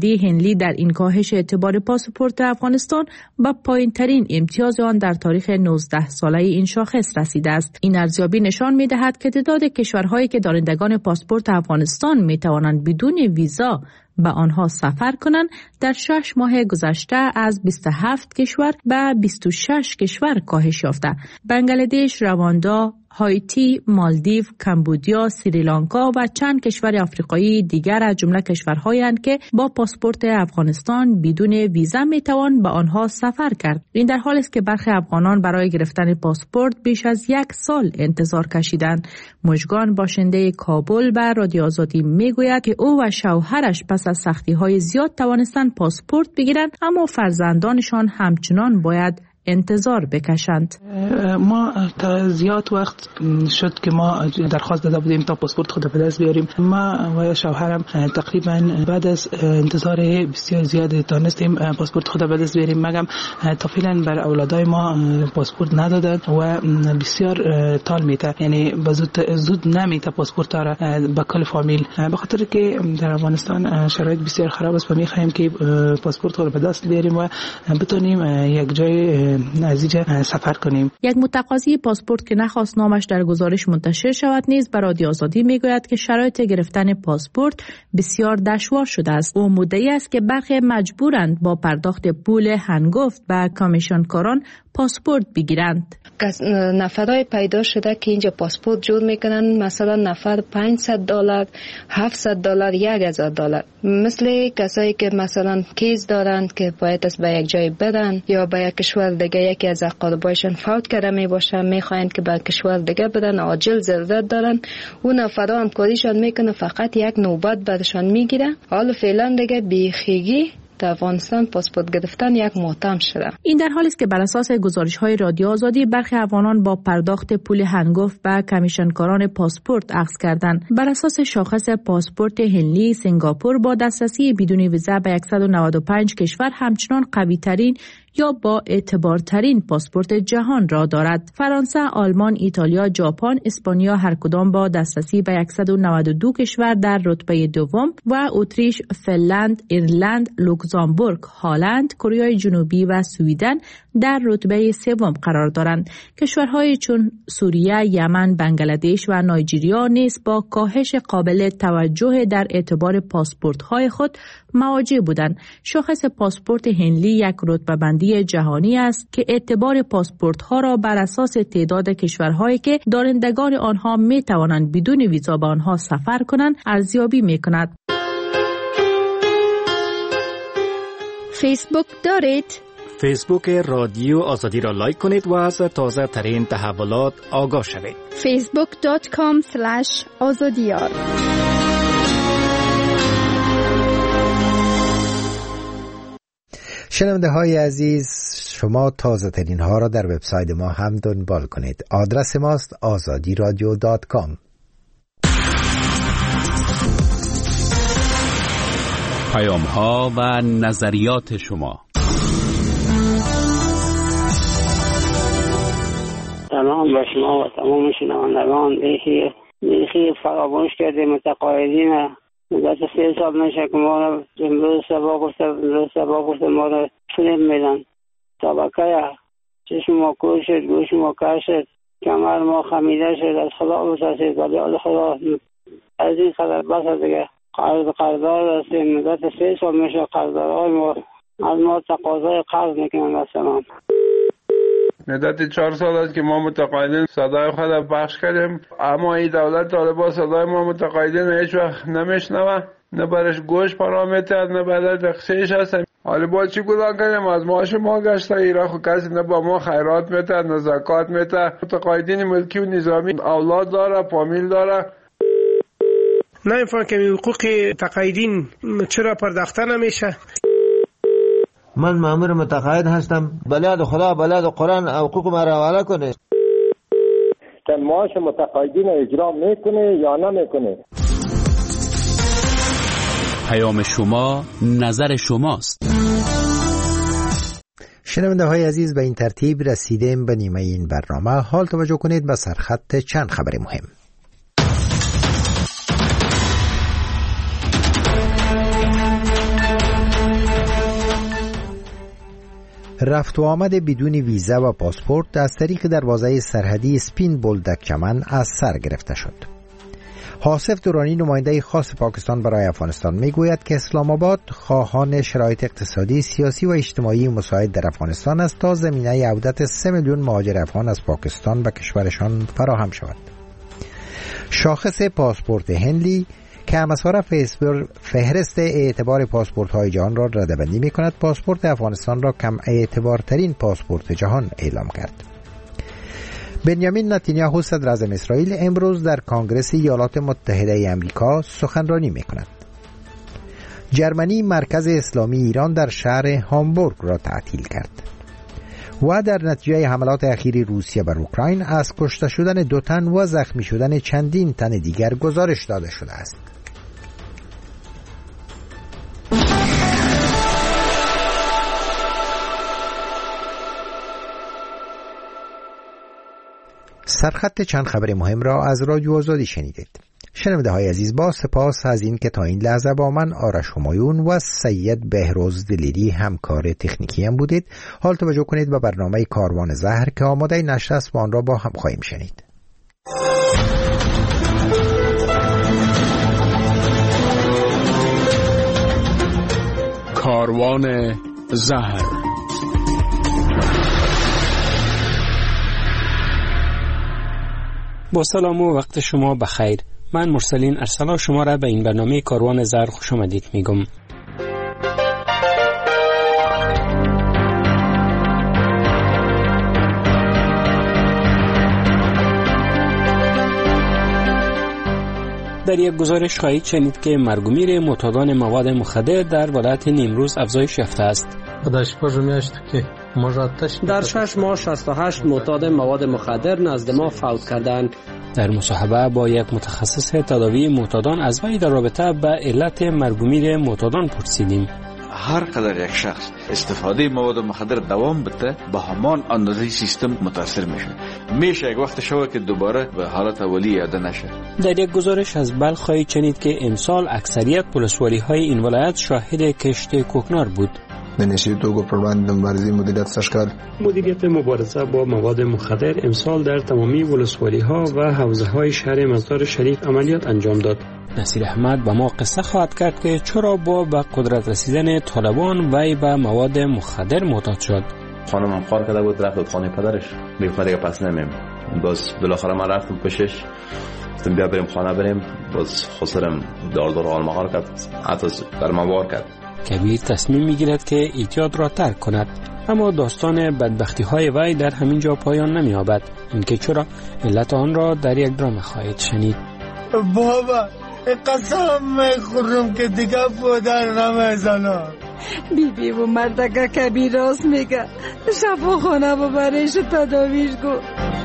هنلی در این کاهش اعتبار پاسپورت افغانستان به پایین‌ترین امتیاز آن در تاریخ 19 ساله این شاخص رسیده است. این ارزیابی نشان می‌دهد که تعداد کشورهایی که دارندگان پاسپورت افغانستان می‌توانند بدون ویزا به آنها سفر کنند در 6 ماه گذشته از 27 کشور به 26 کشور کاهش یافته. بنگلادش، رواندا، هایتی، مالدیو، کمبودیا، سریلانکا و چند کشور آفریقایی دیگر از جمله کشورهایند که با پاسپورت افغانستان بدون ویزا میتوان به آنها سفر کرد. این در حالی است که برخی افغانان برای گرفتن پاسپورت بیش از 1 سال انتظار کشیدند. مژگان باشنده کابل به رادیو آزادی میگوید که او و شوهرش پس از سختی‌های زیاد توانستند پاسپورت بگیرند، اما فرزندانشان همچنان باید انتظار بکشند. ما زیاد وقت شد که ما درخواست داده بودیم تا پاسپورت خود به دست بیاریم. ما و شوهرم تقریبا بعد از انتظار بسیار زیاد تانستیم پاسپورت خود به دست بیاریم، مگم تا فعلا بر اولادای ما پاسپورت ندادند و بسیار طول میته، یعنی زود نمیته پاسپورت را به کل فامیل، به خاطر که در افغانستان شرایط بسیار خراب است و می‌خواهیم که پاسپورت خود به دست بیاریم و بتونیم یک جای نزدیک سفر کنیم. یک متقاضی پاسپورت که نخواست نامش در گزارش منتشر شود نیز به رادیو آزادی میگوید که شرایط گرفتن پاسپورت بسیار دشوار شده است. او مدعی است که برخی مجبورند با پرداخت پول هنگفت به کمیشنکاران پاسپورت بگیرند. نفرای پیدا شده که اینجا پاسپورت جور میکنن، مثلا نفر $500، $700، $1000، مثل کسایی که مثلا کیس دارند که باید از به یک جای بدن یا به یک کشور دیگه، یکی از اقاربایشان فوت کرده می باشه، میخواین که به کشور دیگه بدن، عاجل ضرورت دارن، اون نفرا همکاریشان میکنه، فقط یک نوبت برشان میگیره. حالا فعلا دیگه بیخیگی در افغانستان پاسپورت گرفتن یک ماتم شده. این در حالی است که بر اساس گزارش‌های رادیو آزادی برخی افغانان با پرداخت پول هنگفت به کمیشنکاران پاسپورت اخذ کردند. بر اساس شاخص پاسپورت هنلی، سنگاپور با دسترسی بدون ویزا به 195 کشور همچنان قوی‌ترین یا با اعتبارترین پاسپورت جهان را دارد. فرانسه، آلمان، ایتالیا، ژاپن، اسپانیا هر کدام با دسترسی به 192 کشور در رتبه دوم و اتریش، فنلند، ایرلند، لوکزامبورگ، هلند، کره جنوبی و سوئیدن در رتبه سوم قرار دارند. کشورهای چون سوریه، یمن، بنگلادش و نایجریا نیز با کاهش قابل توجه در اعتبار پاسپورت‌های خود مواجه بودند. شاخص پاسپورت هنلی یک رتبه‌بندی جهانی است که اعتبار پاسپورت‌ها را بر اساس تعداد کشورهایی که دارندگان آنها می‌توانند بدون ویزا به آنها سفر کنند ارزیابی می‌کند. فیسبوک دارید؟ فیسبوک رادیو آزادی را لایک کنید و از تازه ترین تحولات آگاه شوید. facebook.com/azadiyar. شنونده های عزیز، شما تازه ترین ها را در وبسایت ما هم دنبال کنید. آدرس ماست azadiradio.com. پیام ها و نظریات شما. سلام به شما و تمام شنوندگان. بیخی فراموش کرده متقاعدین مدت 3 سال نشه که ما را امروز سبا گفته ما را فیلم میدن. طبقه چشم ما کور شد، گوش ما کر شد، کمر ما خمیده شد، از خدا بترسید، ولی از خدا از این خبر بس دیگه. قرضدار هستیم، مدت 3 سال میشه قرضدارهای ما از ما تقاضای قرض میکنن. مثلا مدت 4 سال است که ما متقاعدین صدای خود پخش کردیم، اما این دولت طالبان صدای ما متقاعدین هیچ وقت نمیشنوه، نه برش گوش پرامیتر، نه برش دخشیش هست. حالا با چی گناه کنیم؟ از معاش ما گشته ایران خود کسی نه با ما خیرات میته، نه زکات میته. متقاعدین ملکی و نظامی اولاد داره، فامیل داره. نمیفهم که حقوق تقاعدین چرا پرداخته نمیشه. من مأمور متقاعد هستم، بلاد خدا بلاد قرآن حقوق ما را حواله کنه. که معاش متقاعدین اجرا میکنه یا نمیکنه. پیام شما، نظر شماست. شنونده های عزیز، به این ترتیب رسیدیم به نیمه این برنامه. حال توجه کنید به سرخط چند خبر مهم. رفت و آمد بدون ویزا و پاسپورت از طریق دروازه سرحدی سپین بولدک چمن از سر گرفته شد. حاصف درانی نماینده خاص پاکستان برای افغانستان میگوید که اسلام آباد خواهان شرایط اقتصادی، سیاسی و اجتماعی مساعد در افغانستان است تا زمینه عودت 3 میلیون مهاجر افغان از پاکستان به کشورشان فراهم شود. شاخص پاسپورت هنلی که همسوار فهرست اعتبار پاسپورت های جهان را رده‌بندی می کند، پاسپورت افغانستان را کم اعتبارترین پاسپورت جهان اعلام کرد. بنیامین نتانیاهو صدر اعظم اسرائیل امروز در کنگره ایالات متحده آمریکا سخنرانی می کند. جرمنی مرکز اسلامی ایران در شهر هامبورگ را تعطیل کرد و در نتیجه حملات اخیر روسیه بر اوکراین از کشته شدن 2 تن و زخمی شدن چندین تن دیگر گزارش داده شده است. سرخط چند خبر مهم را از رادیو آزادی شنیدید. شنونده های عزیز، با سپاس از این که تا این لحظه با من آرش همایون و سید بهروز دلیری همکار تکنیکی هم بودید. حال توجه کنید به برنامه کاروان زهر که آماده نشر است و آن را با هم خواهیم شنید. کاروان زهر. با سلام و وقت شما بخیر. من مرسلین ارسلا شما را به این برنامه کاروان زهر خوش آمدید میگم. در یک گزارش خواهید شنید که مرگ و میر معتادان مواد مخدر در ولایت نیمروز افزایش یافته است. در 6 ماه 68 معتاد مواد مخدر نزد ما فوت کردند. در مصاحبه با یک متخصص تداوی معتادان از وی در رابطه به علت مرگ و میر معتادان پرسیدیم. هر قدر یک شخص استفاده مواد مخدر دوام بده به همان اندازه سیستم متاثر میشه یک وقت شوه که دوباره به حالت اولی عاده نشه. در یک گزارش از بلخ خواهید شنید که امسال اکثریت ولسوالی های این ولایت شاهد کشت کوکنار بود. مدیریت مبارزه با مواد مخدر امسال در تمامی ولسوالی ها و حوزه های شهر مزار شریف عملیات انجام داد. نصیر احمد به ما قصه خواهد کرد که چرا با به قدرت رسیدن طالبان وی به مواد مخدر معتاد شد. خانمم کار کرده بود رفت خانه پدرش، میگفت دیگه پس نمیم. باز بالاخره من رفتم پیشش، گفتم بیا بریم خانه بریم. باز خسرم دار آلمغار کرد، حتی در موار کرد. کبیر تصمیم میگیرد که اعتیاد را ترک کند، اما داستان بدبختی های وی در همین جا پایان نمی‌یابد. اینکه چرا علت آن را در یک درام خواهید شنید. بابا قسم میخورم که دیگه پدر نمیزنم. بیبی و مردگه کبیر راست میگه، شفاخانه ببرش تداویش گو.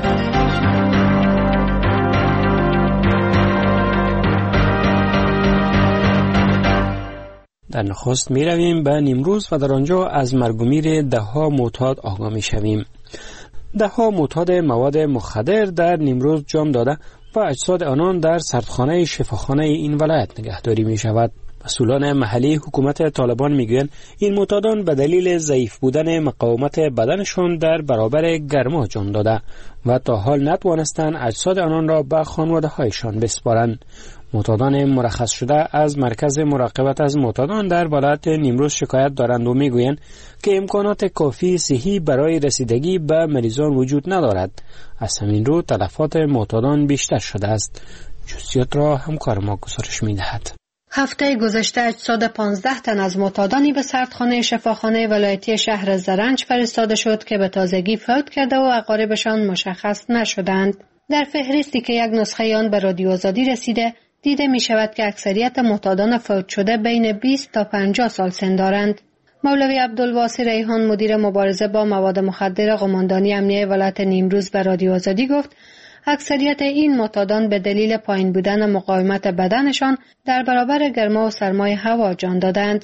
در نخست می رویم به نیمروز و در آنجا از مرگ و میر 10 معتاد آگاه می شویم. 10 معتاد مواد مخدر در نیمروز جان داده و اجساد آنان در سردخانه شفاخانه این ولایت نگهداری می شود. مسئولان محلی حکومت طالبان می گویند این معتادان به دلیل ضعیف بودن مقاومت بدنشان در برابر گرما جان داده و تا حال نتوانستند اجساد آنان را به خانواده هایشان بسپارند. معتادان مرخص شده از مرکز مراقبت از معتادان در ولایت نیمروز شکایت دارند و میگویند که امکانات کافی صحی برای رسیدگی به مریضان وجود ندارد. از همین رو تلفات معتادان بیشتر شده است. جزئیات را همکار ما گزارش می‌دهد. هفته گذشته اجساد 15 تن از معتادانی به سردخانه شفاخانه ولایتی شهر زرنج فرستاده شد که به تازگی فوت کرده و اقاربشان مشخص نشدند. در فهرستی که یک نسخه آن به رادیو آزادی رسیده دیده می شود که اکثریت معتادان فوت شده بین 20 تا 50 سال سن دارند. مولوی عبدالواسی ریحان مدیر مبارزه با مواد مخدر قماندانی امنیه ولایت نیمروز به رادیو آزادی گفت اکثریت این معتادان به دلیل پایین بودن مقاومت بدنشان در برابر گرما و سرمای هوا جان دادند.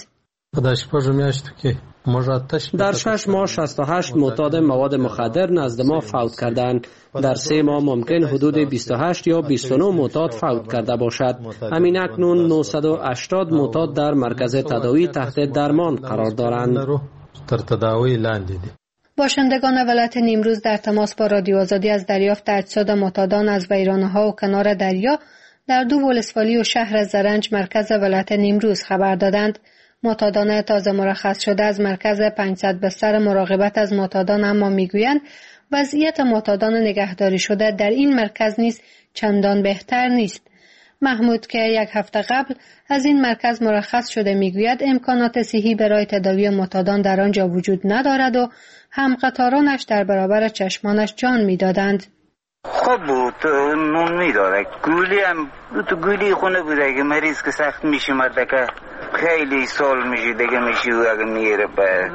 در 6 ماه 68 معتاد مواد مخدر نزد ما فوت کردند. در 3 ماه ممکن حدود 28 یا 29 معتاد فوت کرده باشد. همین اکنون 980 معتاد در مرکز تداوی تحت درمان قرار دارند. باشندگان ولایت نیمروز در تماس با رادیو آزادی از دریافت اجساد معتادان از ویرانه‌ها و کنار دریا در دو ولسوالی و شهر زرنج مرکز ولایت نیمروز خبر دادند. معتادان تازه مرخص شده از مرکز 500 بستر مراقبت از معتادان اما میگویند وضعیت معتادان نگهداری شده در این مرکز نیز چندان بهتر نیست. محمود که یک هفته قبل از این مرکز مرخص شده میگوید امکانات صحی برای تداوی معتادان در آنجا وجود ندارد و همقطارانش در برابر چشمانش جان میدادند. خب بود نون میداره گولی هم تو گولی خونه بوده که مریض که سخت میشه مرده که خیلی سال میشه دیگه میشه و اگه میره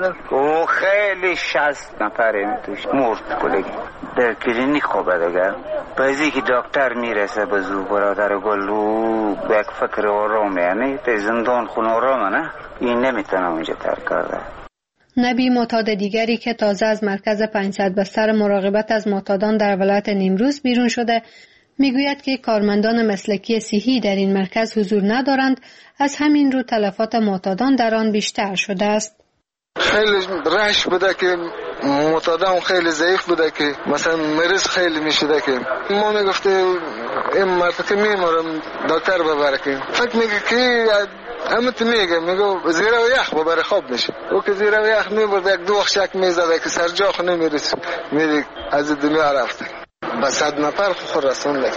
و خیلی 60 نفر توش مرد کلگی در کلینیک خوبه دیگه بعضی که دکتر میرسه به زو برادر گلو به یک فکر آرامه یعنی تا زندان خونه آرامه نه این نمیتونه اونجا ترک کرده. نبی معتاد دیگری که تازه از مرکز 500 بستر مراقبت از معتادان در ولایت نیمروز بیرون شده میگوید که کارمندان مسلکی صحی در این مرکز حضور ندارند، از همین رو تلفات معتادان در آن بیشتر شده است. خیلی رش بوده که معتادان خیلی ضعیف بوده که مثلا مریض خیلی میشده که ما میگفته این مرد که میمارم دکتر ببره که فکر میگه که همه تو میگه زیره و یخ ببره خواب میشه او که زیره و یخ میبرد یک دو وقت شک میزده که سر جاخ نمیرسه میره از دنیا رفته به 100 نفر خود رسونده.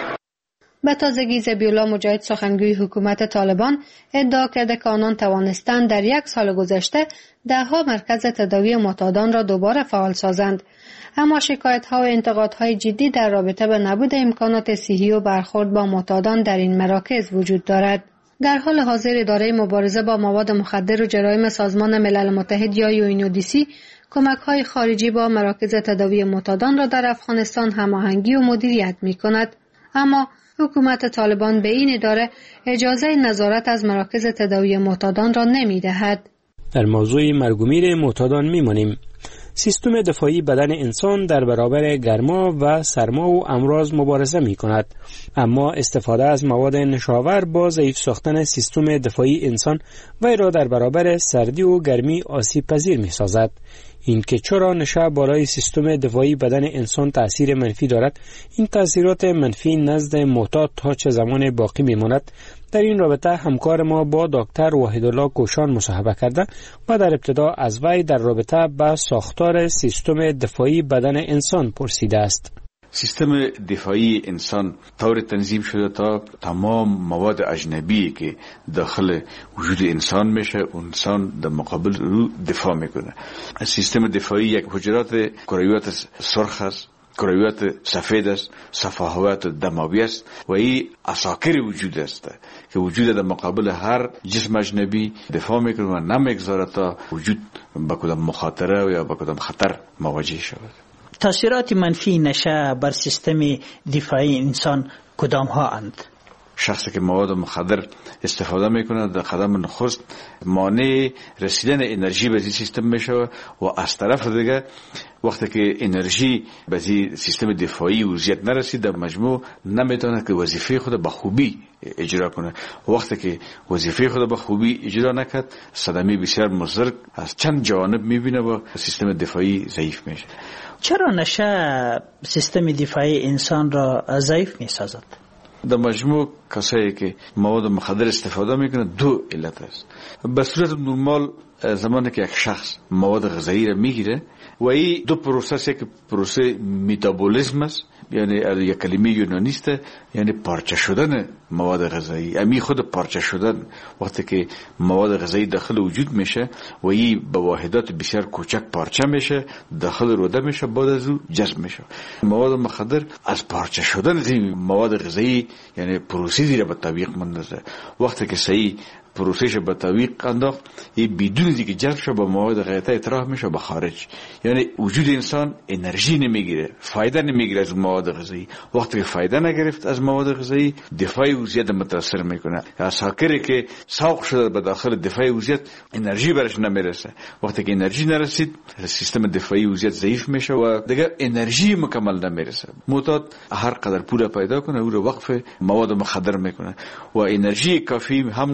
به تازگی ذبیحالله مجاهد سخنگوی حکومت طالبان ادعا کرده که آنان توانستند در 1 سال گذشته 10 مرکز تداوی معتادان را دوباره فعال سازند، اما شکایت‌ها و انتقادهای جدی در رابطه به نبود امکانات صحی و برخورد با معتادان در این مراکز وجود دارد. در حال حاضر اداره مبارزه با مواد مخدر و جرایم سازمان ملل متحد یا UNODC کمک‌های خارجی با مراکز تداوی معتادان را در افغانستان هماهنگی و مدیریت می‌کند، اما حکومت طالبان به این اداره اجازه نظارت از مراکز تداوی معتادان را نمی‌دهد. در موضوع مرگ و میر معتادان می‌مانیم. سیستم دفاعی بدن انسان در برابر گرما و سرما و امراض مبارزه می‌کند، اما استفاده از مواد نشاور با ضعیف ساختن سیستم دفاعی انسان وی را در برابر سردی و گرمی آسیب پذیر می‌سازد. این که چرا نشه بالای سیستم دفاعی بدن انسان تأثیر منفی دارد، این تأثیرات منفی نزد معتاد تا چه زمان باقی میماند، در این رابطه همکار ما با دکتر وحیدالله کوشان مصاحبه کرده و در ابتدا از وی در رابطه با ساختار سیستم دفاعی بدن انسان پرسیده است. سیستم دفاعی انسان طور تنظیم شده تا تمام مواد اجنبی که داخل وجود انسان میشه انسان در مقابل رو دفاع میکنه. سیستم دفاعی یک حجرات کرویات سرخ است، کرویات سفید است، صفحات دموی است و این عساکر وجود است که وجود در مقابل هر جسم اجنبی دفاع میکنه و نمیگذاره تا وجود با کدام مخاطره و یا با کدام خطر مواجه شود. تاثیرات منفی نشه بر سیستم دفاعی انسان کدام ها اند؟ شخصی که مواد مخدر استفاده میکنه در قدم نخست مانع رسیدن انرژی به سیستم میشه و از طرف دیگه وقتی که انرژی به سیستم دفاعی وضعیت نرسید در مجموع نمیتونه که وظیفه خود به خوبی اجرا کنه. وقتی که وظیفه خود به خوبی اجرا نکرد صدمه بسیار مضر از چند جانب میبینه و سیستم دفاعی ضعیف میشه. چرا نشه سیستم دفاعی انسان را ضعیف میسازد؟ در مجموع کسایی که مواد مخدر استفاده میکنه دو علت است. به صورت نرمال زمانی که یک شخص مواد غذایی را میگیره و این دو پروسه که پروسه متابولیسم است، یعنی یک کلمه یونانی است، یعنی پارچه شدن مواد غذایی. امی خود پارچه شدن وقتی که مواد غذایی داخل وجود میشه و این به واحدات بسیار کوچک پارچه میشه داخل روده میشه بعد از او جذب میشه. مواد مخدر از پارچه شدن این مواد غذایی یعنی پروسه را به تطبیق مندازه. وقتی که صحیح پروسهش به تطبیق انداخت این بدون اینکه جذب شه با مواد غذایی اطراح میشه به خارج، یعنی وجود انسان انرژی نمیگیره، فایده نمیگیره از مواد غذایی. وقتی که فایده نگرفت از مواد غذایی دفاعی وضعیت متاثر میکنه. عساکری که سوق شده به داخل دفاعی وضعیت انرژی برش نمیرسه. وقتی که انرژی نرسید سیستم دفاعی وضعیت ضعیف میشه و دیگه انرژی مکمل نمیرسه. معتاد هر قدر پول پیدا کنه او رو وقف مواد مخدر میکنه و انرژی کافی هم نباشه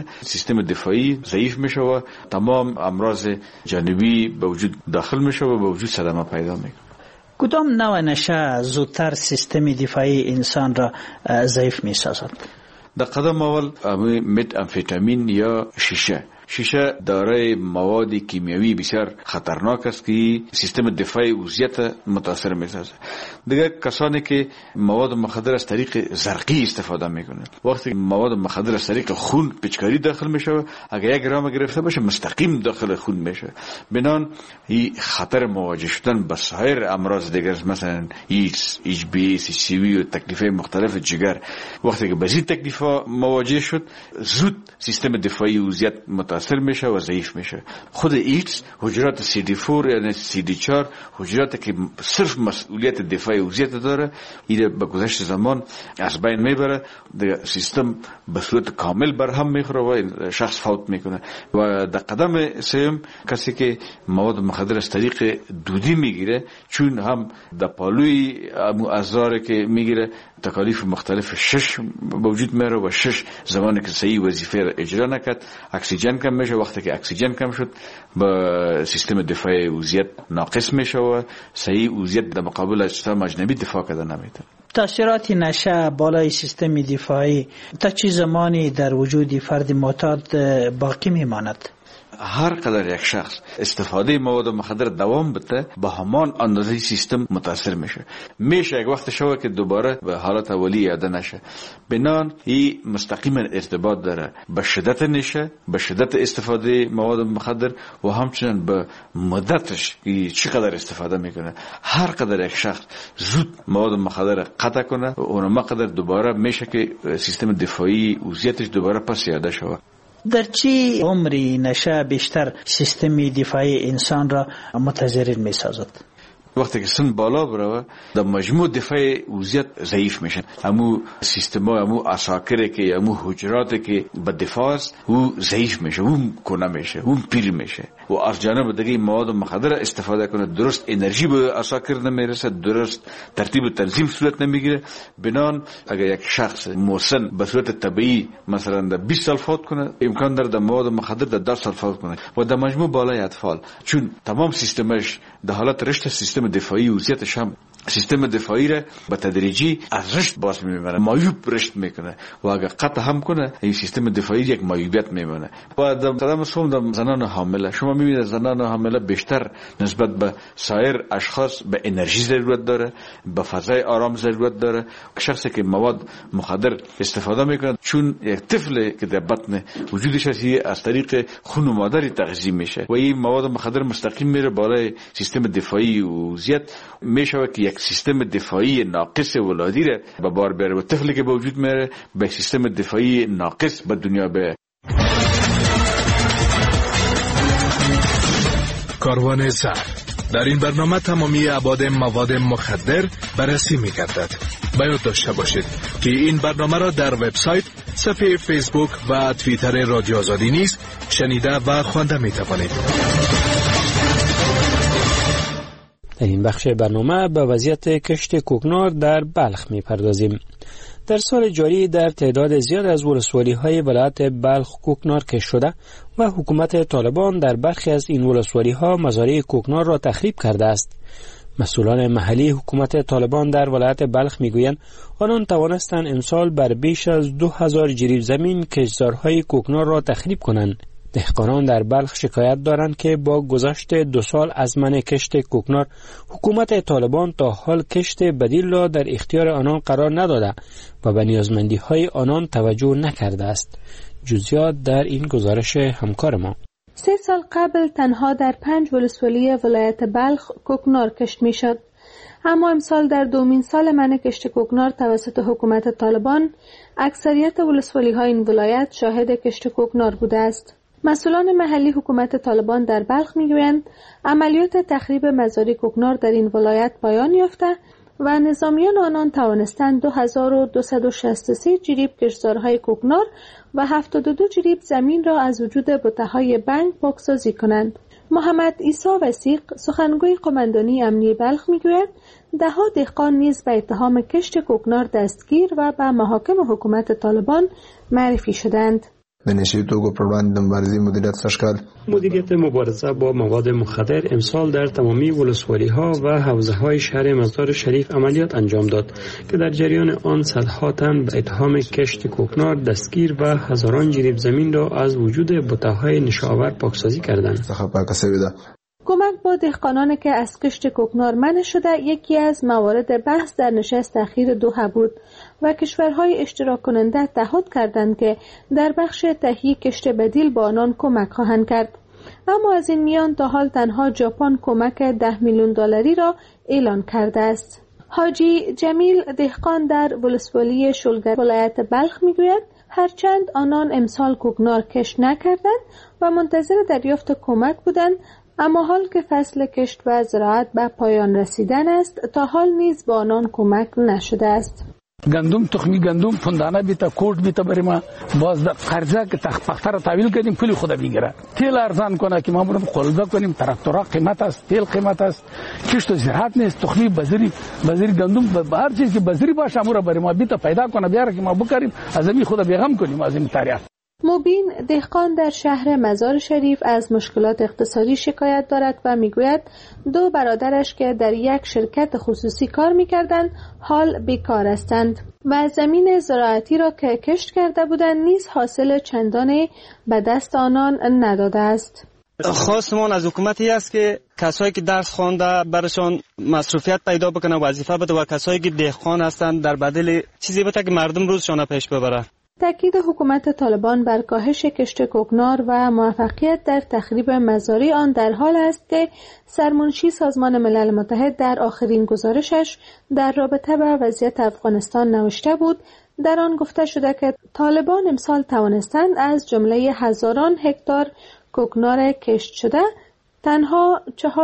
میکنه، سیستم دفاعی ضعیف میشه و تمام امراض جانبی به وجود داخل میشه و به وجود صدمه پیدا میکنه. کدام نوع نشه زودتر سیستم دفاعی انسان را ضعیف میسازد؟ در قدم اول مت امفیتامین یا شیشه دارای مواد کیمیایی بسیار خطرناک است که سیستم دفاعی عضویت متاثر میسازه. دیگه کسانی که مواد مخدر از طریق زرقی استفاده میکنند، وقتی مواد مخدر از طریق خون پیچکاری داخل میشه، اگر 1 گرم گرفته باشه مستقیم داخل خون میشه، بنان این خطر مواجه شدن با سایر امراض دیگر مثلا ایدز، اچ بی، سی وی و تکلیفات مختلف جگر، وقتی که بزید تکلیفات مواجه شد زود سیستم دفاعی عضویت متاثر میشه و ضعیف میشه. خود ایدز حجرات CD4 یعنی CD4 حجراتی که صرف مسئولیت دفاعی عضویت داره، این به گذشت زمان از بین میبره، سیستم به صورت کامل برهم میخوره و شخص فوت میکنه. و در قدم سوم کسی که مواد مخدر از طریق دودی میگیره، چون هم در پالوی ازاره که میگیره تکالیف مختلف 6 به وجود میاره و 6 زمانی که صحیح وظیفه را اجرا نکرد اکسیژن کم میشه، وقتی که اکسیژن کم شد با سیستم دفاعی عضویت ناقص میشه و صحیح عضویت در مقابل اجسام اجنبی دفاع کرده نمیتونه. تاثیرات نشه بالای سیستم دفاعی تا چه زمانی در وجود فرد معتاد باقی میماند؟ هر قدر یک شخص استفاده مواد مخدر دوام بده به همان اندازه سیستم متاثر میشه یک وقت شوه که دوباره به حالت اولی عاده نشه. بنان این مستقیما ارتباط داره به شدت نشه، به شدت استفاده مواد مخدر و همچنین به مدتش چقدر استفاده میکنه. هر قدر یک شخص زود مواد مخدر قطع کنه اونم قدر دوباره میشه که سیستم دفاعی عضویتش دوباره پس عاده شوه. در چی عمری نشه بیشتر سیستم دفاعی انسان را متضرر می سازد؟ وقتی که سن بالا بره در مجموع دفاع عضویت ضعیف میشن. همو سیستم ها، همو اساکره که همو حجراتی که به دفاع است او ضعیف میشه، اون کنه میشه، اون پیر میشه و از جانب دیگه مواد مخدر استفاده کنه درست انرژی به اساکر نمیرسه، درست ترتیب تنظیم صورت نمیگیره. بنان اگر یک شخص مسن به صورت طبیعی مثلا در 20 سال فوت کنه، امکان داره در مواد مخدر در 10 سال فوت کنه و در مجموع بالای اطفال، چون تمام سیستمش در حالت رشد سیستم دفاعی عضویتش هم سیستم دفاعی را به تدریجی از رشد باز میبره، معیوب رشد میکنه و اگر قطع هم کنه این سیستم دفاعی یک معیوبیت میبره. و در قدم سوم در زنان حامله شما میبینید زنان حامله بیشتر نسبت به سایر اشخاص به انرژی ضرورت داره، به فضای آرام ضرورت داره. شخصی که مواد مخدر استفاده میکنه چون یک طفل که در بطن وجودش هست از طریق خون مادری تغذیه میشه و این مواد مخدر مستقیم میره بالای سیستم دفاعی عضویت میشه که یک سیستم دفاعی ناقص ولادی را به بار بیاره و طفلی که به وجود میاره به سیستم دفاعی ناقص به دنیا بیاره. کاروان زهر در این برنامه تمامی ابعاد مواد مخدر بررسی می‌گردد. باید داشته باشید که این برنامه را در وبسایت، صفحه فیسبوک و توییتر رادیو آزادی نیز شنیده و خوانده می‌توانید. در این بخش برنامه به وضعیت کشت کوکنار در بلخ می‌پردازیم. در سال جاری در تعداد زیاد از ولسوالی‌های ولایت بلخ کوکنار کشت شده و حکومت طالبان در برخی از این ولسوالی‌ها مزارع کوکنار را تخریب کرده است. مسئولان محلی حکومت طالبان در ولایت بلخ میگویند آنان توانستند امسال بر بیش از 2000 جریب زمین کشتزارهای کوکنار را تخریب کنند. دهقانان در بلخ شکایت دارند که با گذشت 2 سال از منع کشت کوکنار حکومت طالبان تا حال کشت بدیل را در اختیار آنان قرار نداده و به نیازمندی‌های آنان توجه نکرده است. جزئیات در این گزارش همکار ما. 3 سال قبل تنها در 5 ولسوالی ولایت بلخ کوکنار کشت میشد. اما امسال در 2مین سال منع کشت کوکنار توسط حکومت طالبان اکثریت ولسوالی‌های این ولایت شاهد کشت کوکنار بوده است. مسئولان محلی حکومت طالبان در بلخ میگویند عملیات تخریب مزارع کوکنار در این ولایت پایان یافته و نظامیان آنان توانستند 2263 جریب کشتزارهای کوکنار و 72 جریب زمین را از وجود بته‌های بنگ پاکسازی کنند. محمد عیسی وثیق سخنگوی قماندانی امنیه بلخ میگوید ده‌ها دهقان نیز به اتهام کشت کوکنار دستگیر و به محاکم حکومت طالبان معرفی شدند. د نشي توکو پر وړاندې د مبارزې مدیریت تشکیل. مدیریت مبارزه با مواد مخدر امسال در تمامی ولسوالی‌ها و حوزه‌های شهر مزار شریف عملیات انجام داد که در جریان آن صدها تن به اتهام کشت کوکنار دستگیر و هزاران جریب زمین را از وجود بته‌های نشاور پاکسازی کردند. کمک با دهقانان که از کشت کوکنار منع شده یکی از موارد بحث در نشست اخیر دوحه بود و کشورهای اشتراک کننده تعهد کردند که در بخش تهیه کشت بدیل با آنان کمک خواهند کرد. اما از این میان تا حال تنها ژاپن کمک 10 میلیون دلاری را اعلان کرده است. حاجی جمیل دهقان در ولسوالی شلگر ولایت بلخ میگوید هرچند آنان امسال کوکنار کشت نکردند و منتظر دریافت کمک بودند، اما حال که فصل کشت و زراعت به پایان رسیدن است تا حال نیز با آنان کمک نشده است. گندم تخمی گندم پندانه بیتا کوٹ بیتا بریم باز قرضه که پختر رو تحویل کردیم پولی خود بگیره. تیل ارزان کنه که ما بریم قلده کنیم، تراکتورها قیمت است، تیل قیمت است، کشت و زراعت نیست، تخمی بذری گندم هر چیز که بذری باشه امور بریم بیتا پیدا کنه بیاره که ما بکاریم از این خود بیغم کنیم از این تاریخ. مبین دهقان در شهر مزار شریف از مشکلات اقتصادی شکایت دارد و میگوید 2 برادرش که در یک شرکت خصوصی کار میکردند حال بیکار هستند و زمین زراعتی را که کشت کرده بودند نیز حاصل چندانی به دست آنان نداده است. خواستمان از حکومتی است که کسایی که درس خوانده برشان مصروفیت پیدا بکنه، وظیفه بده و کسایی که دهقان هستند در بدل چیزی بده که مردم روزشان پیش ببره. تاکید حکومت طالبان بر کاهش کشت کوکنار و موفقیت در تخریب مزاری آن در حال است که سرمنشی سازمان ملل متحد در آخرین گزارشش در رابطه با وضعیت افغانستان نوشته بود. در آن گفته شده که طالبان امسال توانستند از جمله هزاران هکتار کوکنار کشت شده تنها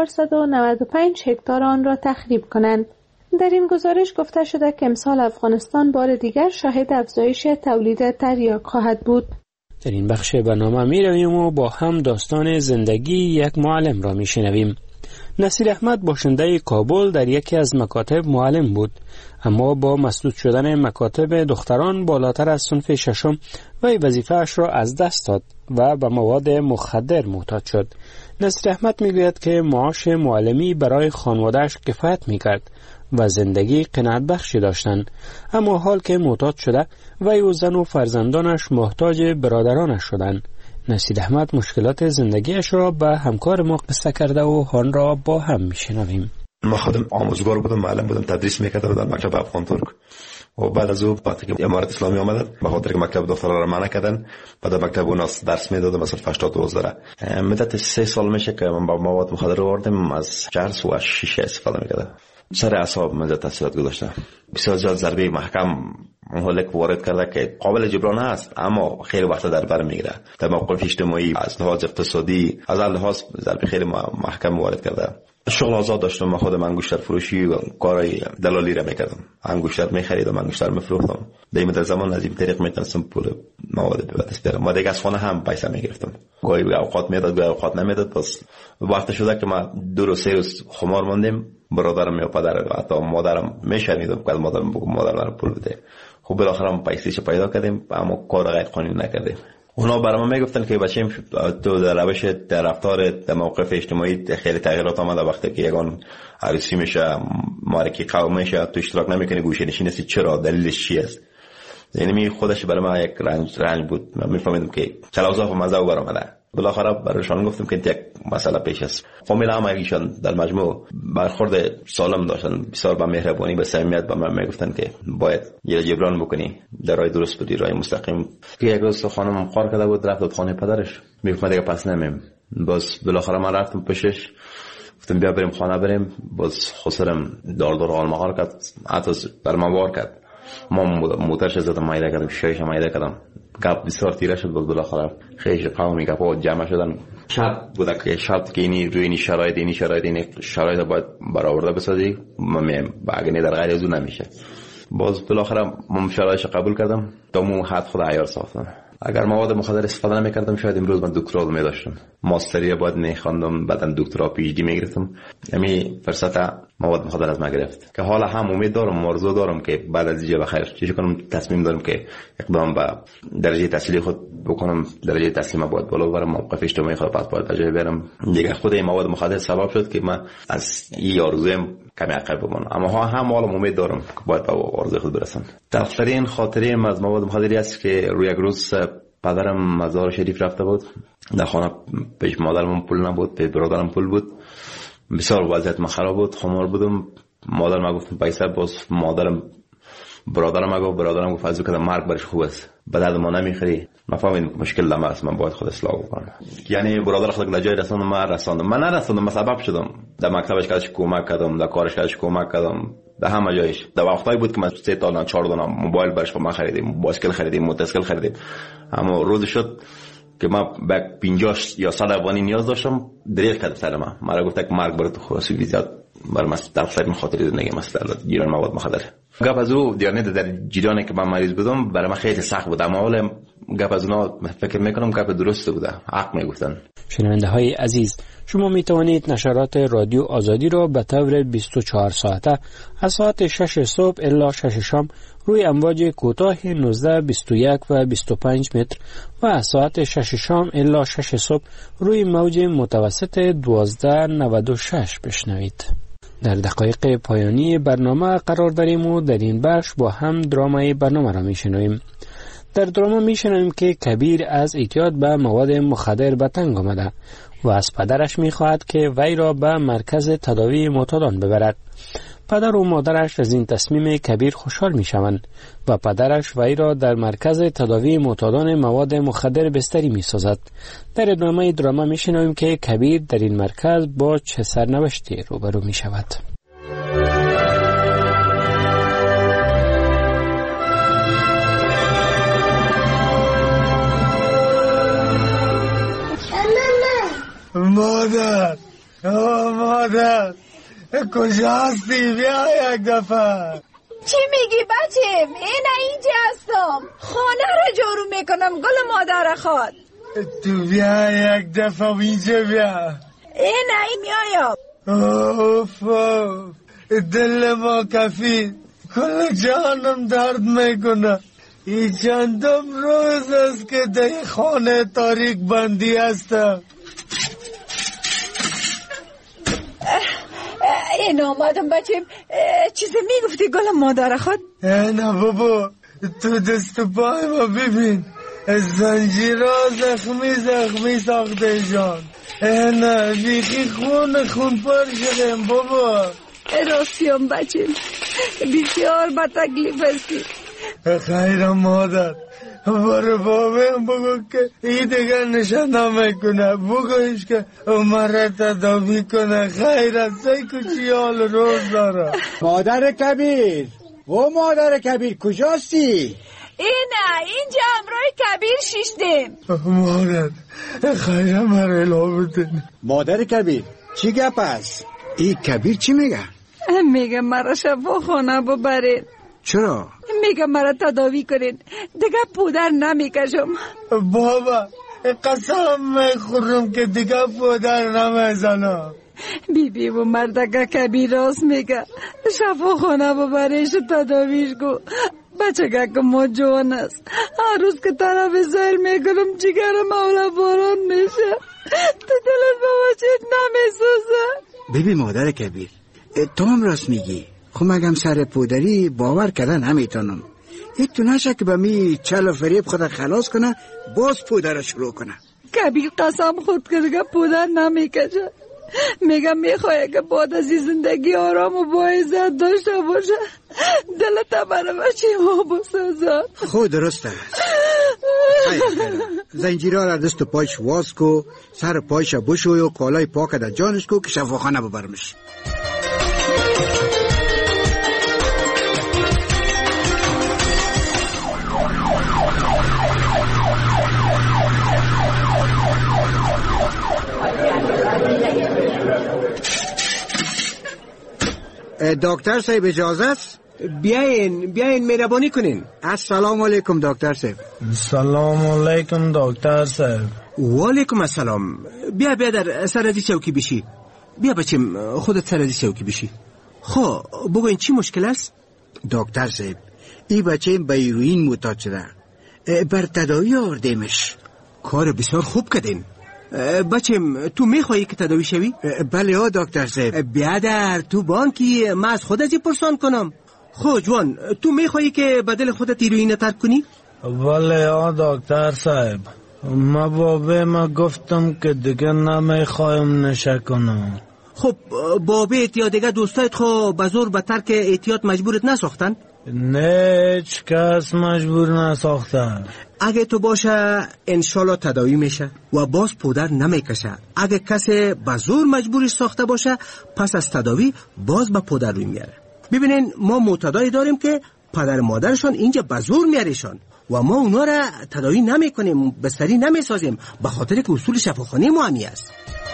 495 هکتار آن را تخریب کنند. در این گزارش گفته شده که امسال افغانستان بار دیگر شاهد افزایش تولید تریاک خواهد بود. در این بخش برنامه می رویم و با هم داستان زندگی یک معلم را می شنویم. نصیر احمد باشنده کابل در یکی از مکاتب معلم بود، اما با مسدود شدن مکاتب دختران بالاتر از صنف ششم وی وظیفه‌اش را از دست داد و به مواد مخدر معتاد شد. نصیر احمد می گوید که معاش معلمی برای خانواده‌اش کفایت می کرد و زندگی قناعت بخشی داشتند، اما حال که معتاد شده وی و زن و فرزندانش محتاج برادرانش شدند. نصیر احمد مشکلات زندگیش را به همکار ما قصه کرده و آن را با هم میشنویم. ما خودم آموزگار بودم، معلم بودم، تدریس میکردم در مکتب افغان ترک و بعد از او وقتی که امارت اسلامی آمدن به خاطر که مکتب دخترها را منع کردن بعد مکتب اوناس درس میدادم مثلا 80 دوزاره. مدت 3 سال میشه که من با مواد مخدر آوردم، از چرس و شیشه استفاده میکردم. سر اعصاب من تاثیرات گذاشته. بسیار زیاد ضربه محکم مهلک وارد کرده که قابل جبران است، اما خیلی وقت در بر میگیره. در موقف اجتماعی از لحاظ اقتصادی از هر لحاظ ضربه خیلی محکم وارد کرده. شغل آزاد داشتم، من خودم انگشتر فروشی و کارهای دلالی را میکردم. انگشتر میخریدم، انگشتر میفروختم. در زمان از این طریق میتونستم پول مواد به دست بیارم. ما دیگه از خانه هم پیسه میگرفتم. گاهی اوقات میداد، گاهی اوقات نمیداد. بس وقت شده که ما 2 روز 3 روز خمار ماندیم. برادرم یا پدرم حتی مادرم میشنیدم که مادرم بگم مادرم پول بده. خب بالاخره پیسه‌شو پیدا کردیم، اما کار غیر قانونی نکردیم. اونا برام میگفتن که بچه‌م تو در روش در رفتار در موقف اجتماعی خیلی تغییرات آمده. وقتی که یگان عروسی میشه، معرکه قوم میشه، تو اشتراک نمیکنی، گوشه نشینی هستی. چرا؟ دلیلش چی است؟ یعنی خودش برای من یک رنج بود. من میفهمیدم که چلاوزا و مزه و برآمده. بالاخره برایشان گفتم که یک مسئله پیش است. فامیل هم ایشان در مجموع برخورد سالم داشتن، بسیار با مهربانی و صمیمیت با من میگفتن که باید یه جبران بکنی، در راه درست بودی، راه مستقیم. که یک روز خانم قار کرده بود، رفت خانه پدرش. میگفت دیگه پس نمیم. باز بالاخره من رفتم پیشش، گفتم بیا بریم خانه بریم. باز خسرم دار آلمغار کرد، حتی بر من وار کرد. ما موترش زدم، مایده کردم، شیش مایده کردم. گپ بسیار تیره شد. بالاخره خیلی قومی گپا جمع شدن. شرط بود که شرط که اینی روی این شرایط باید برآورده بسازی، من باگنی در غیر از اون نمیشه. باز بالاخره من شرایطش قبول کردم، تا مو حد خود عیار ساختم. اگر مواد مخدر استفاده نمیکردم شاید امروز من دکترا می‌داشتم، ماستری باید می‌خواندم، بعدن دکترا پی اچ دی می‌گرفتم. یعنی فرصت مواد مخدر از ما گرفت که حالا هم امید دارم، آرزو دارم که بعد از اینجا بخیر چیزی کنم، تصمیم دارم که اقدام به درجه تحصیلی خود بکنم. درجه تحصیلی باید بالا ببرم، موقف اجتماعی خود پس باید درجه برم دیگه. خود این مواد مخدر سبب شد که من از این آرزویم کمی عقب بمونم، اما هم حالا امید دارم که باید به آرزوی خود برسم. تلخترین خاطره‌ام از مواد مخدری است که روی یک روز پدرم مزار شریف رفته بود، در خانه پیش مادرم پول نبود، پیش برادرم پول بود، بسیار وضعیت من خراب بود، خمار بودم. مادرم گفت پیسه، باز برادرم گفت از کدام مرگ برش خوب است، به درد ما نمیخوری. من فهمیدم مشکل دم است، من باید خود اصلاح بکنم. یعنی برادر خود لجای رساندم، من نرساندم، من سبب شدم. در مکتبش کارش کمک کردم، در کارش کارش کمک کردم، در همه جایش. در وقتایی بود که من 3 تا 4 تا موبایل برش ما خریدیم، بایسکل خریدیم، موتورسیکل خریدیم. اما روز شد که من به 50 یا 100 افغانی نیاز داشتم، دریغ کرد سر من. مرا گفت که مرگ برات خاصی زیاد بر من در سر خاطر زندگی مسئله جیران مواد مخدر. گپ از او دیانه در جیرانی که من مریض بودم برای من خیلی سخت بود، اما حالا گپ از اونا فکر میکنم گپ درست بوده، حق میگفتن. شنونده های عزیز، شما می توانید نشرات رادیو آزادی را به طور 24 ساعته از ساعت 6 صبح الی 6 شام روی امواج کوتاه 19, 21 و 25 متر و از ساعت 6 شام الی 6 صبح روی موج متوسط 1296 بشنوید. در دقایق پایانی برنامه قرار داریم و در این بخش با هم درامای برنامه را میشنویم. در درامه میشنویم که کبیر از اعتیاد به مواد مخدر به تنگ آمده و از پدرش میخواهد که وی را به مرکز تداوی معتادان ببرد. پدر و مادرش از این تصمیم کبیر خوشحال میشوند و پدرش وی را در مرکز تداوی معتادان مواد مخدر بستری میسازد. در ادامه دراما میشنویم که کبیر در این مرکز با چه سرنوشتی روبرو میشود. مادر کجا هستی؟ بیا یک دفعه. چی میگی بچم؟ اینجا هستم، خانه را جارو میکنم. گل مادر خواد تو بیا یک دفعه اینجا بیا. میایم. اوف دل ما کفی، کل جانم درد میکنه. این چندم روز است که در خانه تاریک بندی هستم. این آمدم بچم. چیزی میگفتی گل مادر خود؟ نه بابا، تو دست پای ما ببین، زنجیرها زخمی ساخته جان. نه بیخی خون پر شدیم بابا. راستیم بچم، بسیار با تکلیف هستی. خیر مادر، برو بابیم بگو که ای دیگر نشانه میکنه، بگویش که مرا تداوی کنه. خیر است، کچی حال روز داره. مادر کبیر، مادر کبیر کجاستی؟ اینجا امروی کبیر شیشتیم. مادر خیر مرا اله بدین. مادر کبیر چی گپ است؟ ای کبیر چی میگه؟ میگه مرا شفا خانه ببرین. چرا؟ میگه مرا تداوی کنین، دیگه پودر نمیکشم. بابا قسم میخورم که دیگه پودر نمیزنم. بی و مردگه کبیر راست میگه، شفا خانه ببریش تداویش گو. بچگه که ما جوان است، هر روز که طرف زهر میکنم جگر مولا باران میشه، تو دلت بابا چیت نمیسوزه. ببین مادر کبیر، تو هم راست میگی. خب مگم سر پودری باور کردن نمیتونم. یک تو نشه که به می چل و فریب خود خلاص کنه، باز پودر شروع کنه. کبیر قسم خود که پودر نمیکشه. میگم میخواه که بعد از زندگی آرام و با عزت داشته باشه، دلت برای بچه ما بسازد. خود درست است. زنجیرها را دست و پایش واز کو، سر پایش بشوی و کالای پاک در جانش کو که شفاخانه ببرمش. دکتر صاحب اجازه است؟ بیاین مهربانی کنین. السلام علیکم دکتر صاحب. سلام علیکم دکتر صاحب. و علیکم السلام. بیا در سر از چوکی بشی. بیا بچم خودت سر از چوکی بشی. خب بگوین چی مشکل است؟ دکتر صاحب این بچه به هیروئین معتاد شده، بر تداوی آوردیمش. کار بسیار خوب کردین. بچم تو میخوایی که تداوی شوی؟ بله ها دکتر صاحب. بیادر تو بانکی ما از خودت پرسان کنم. خب جوان تو میخوایی که بدل خودت هیروئین ترک کنی؟ بله ها دکتر صاحب، ما بابه ما گفتم که دیگه نمیخوایم نشه کنم. خب بابت یا دیگه دوستایت خو به زور به ترک احتیاط مجبورت نساختن؟ نه هیچ کس مجبور نساختن. اگه تو باشه انشالله تداوی میشه و باز پودر نمیکشه. اگه کسی به زور مجبورش ساخته باشه پس از تداوی باز به پودر روی میاره. ببینین ما معتادایی داریم که پدر مادرشان اینجا به زور میاریشان و ما اونا را تداوی نمیکنیم، بستری نمیسازیم، به خاطر که اصول شفاخانه ما همی است.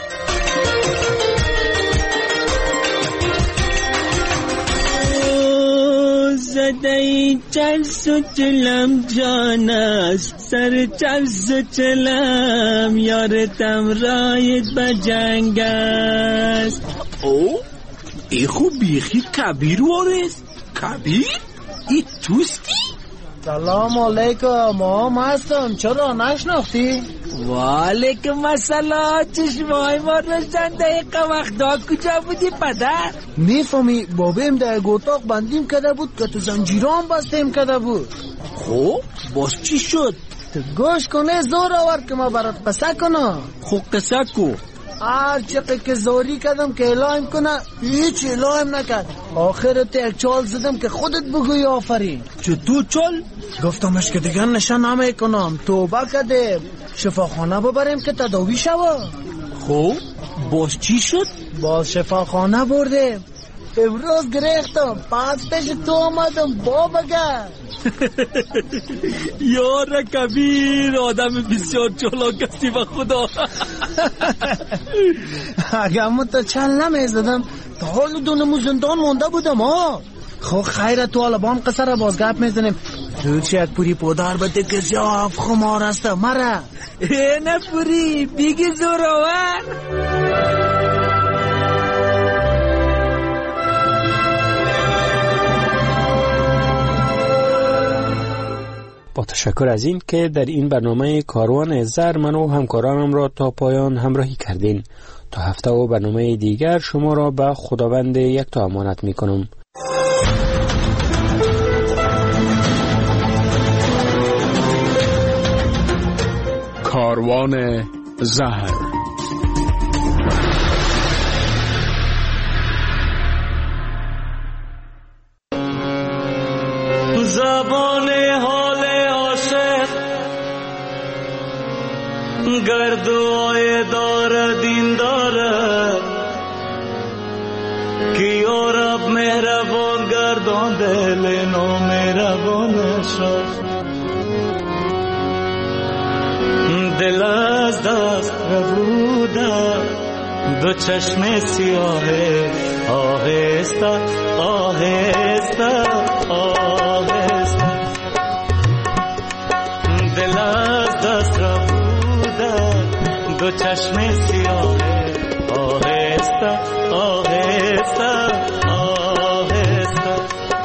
زدهی چرس و چلم جان است، سر چرس و چلم یارتم رایت بجنگ است. او ای خوب بیخی کبیر وارست. کبیر؟ ای توستی؟ سلام علیکم، ما هم هستم، چرا نشناختی؟ وعلیکم السلام، چشمای ما روشن دقیقه وقتا کجا بودی پدر؟ میفهمی بابیم در اتاق بندیم کده بود که تو زنجیران بستیم کده بود. خب باز چی شد؟ تو گوش کنه زور آور که ما برات قصه کنم. خب قصه کو. هر چقدر که زوری کردم که اعلام کنه هیچ اعلام نکرد. آخرت یک چال زدم که خودت بگوی آفرین. چه تو چال؟ گفتمش که دیگر نشه نمیکنم، توبه کردیم، شفاخانه ببریم که تداوی شوه. خب باز چی شد؟ باز شفاخانه بردیم. امروز گرفتم پس پیش تو آمدم بابگر. یار کبیر آدم بسیار چالاک هستی و خدا. اگه تو چل نمیزدم تا حال دونمو زندان مونده بودم ها. خب خیره تو حالا با هم قصه را بازگپ میزنیم. تو چه یک پوری پودر بده که زیاف خمار است مره. نه پوری بیگی زورآور. با تشکر از این که در این برنامه کاروان زر من و همکارانم را تا پایان همراهی کردین. تا هفته و برنامه دیگر شما را به خداوند یکتا امانت می کنم. کاروان زهر. زبان حال عاشق گردوای دار دین داره که یارب مهربان گردان دل نو مهربان شد. دل از دست ربوده دو چشم سیاه آهسته آهسته آهسته. دل از دست ربوده دو چشم سیاه آهسته آهسته آهسته.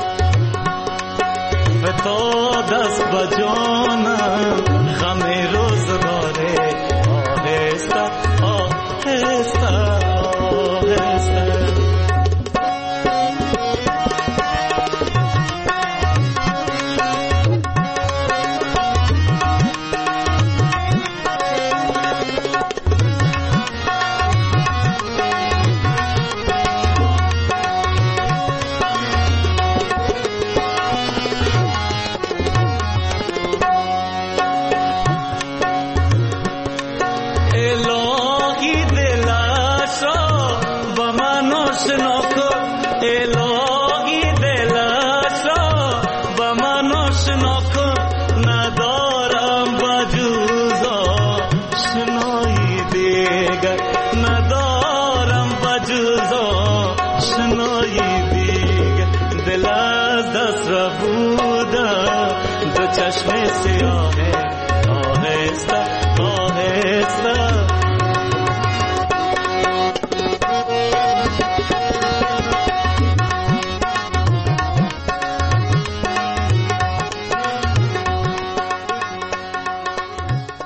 و تا دست بجانم غم روزگاره آهسته آهسته آهسته. دل از دست ربوده دو چشم سیاه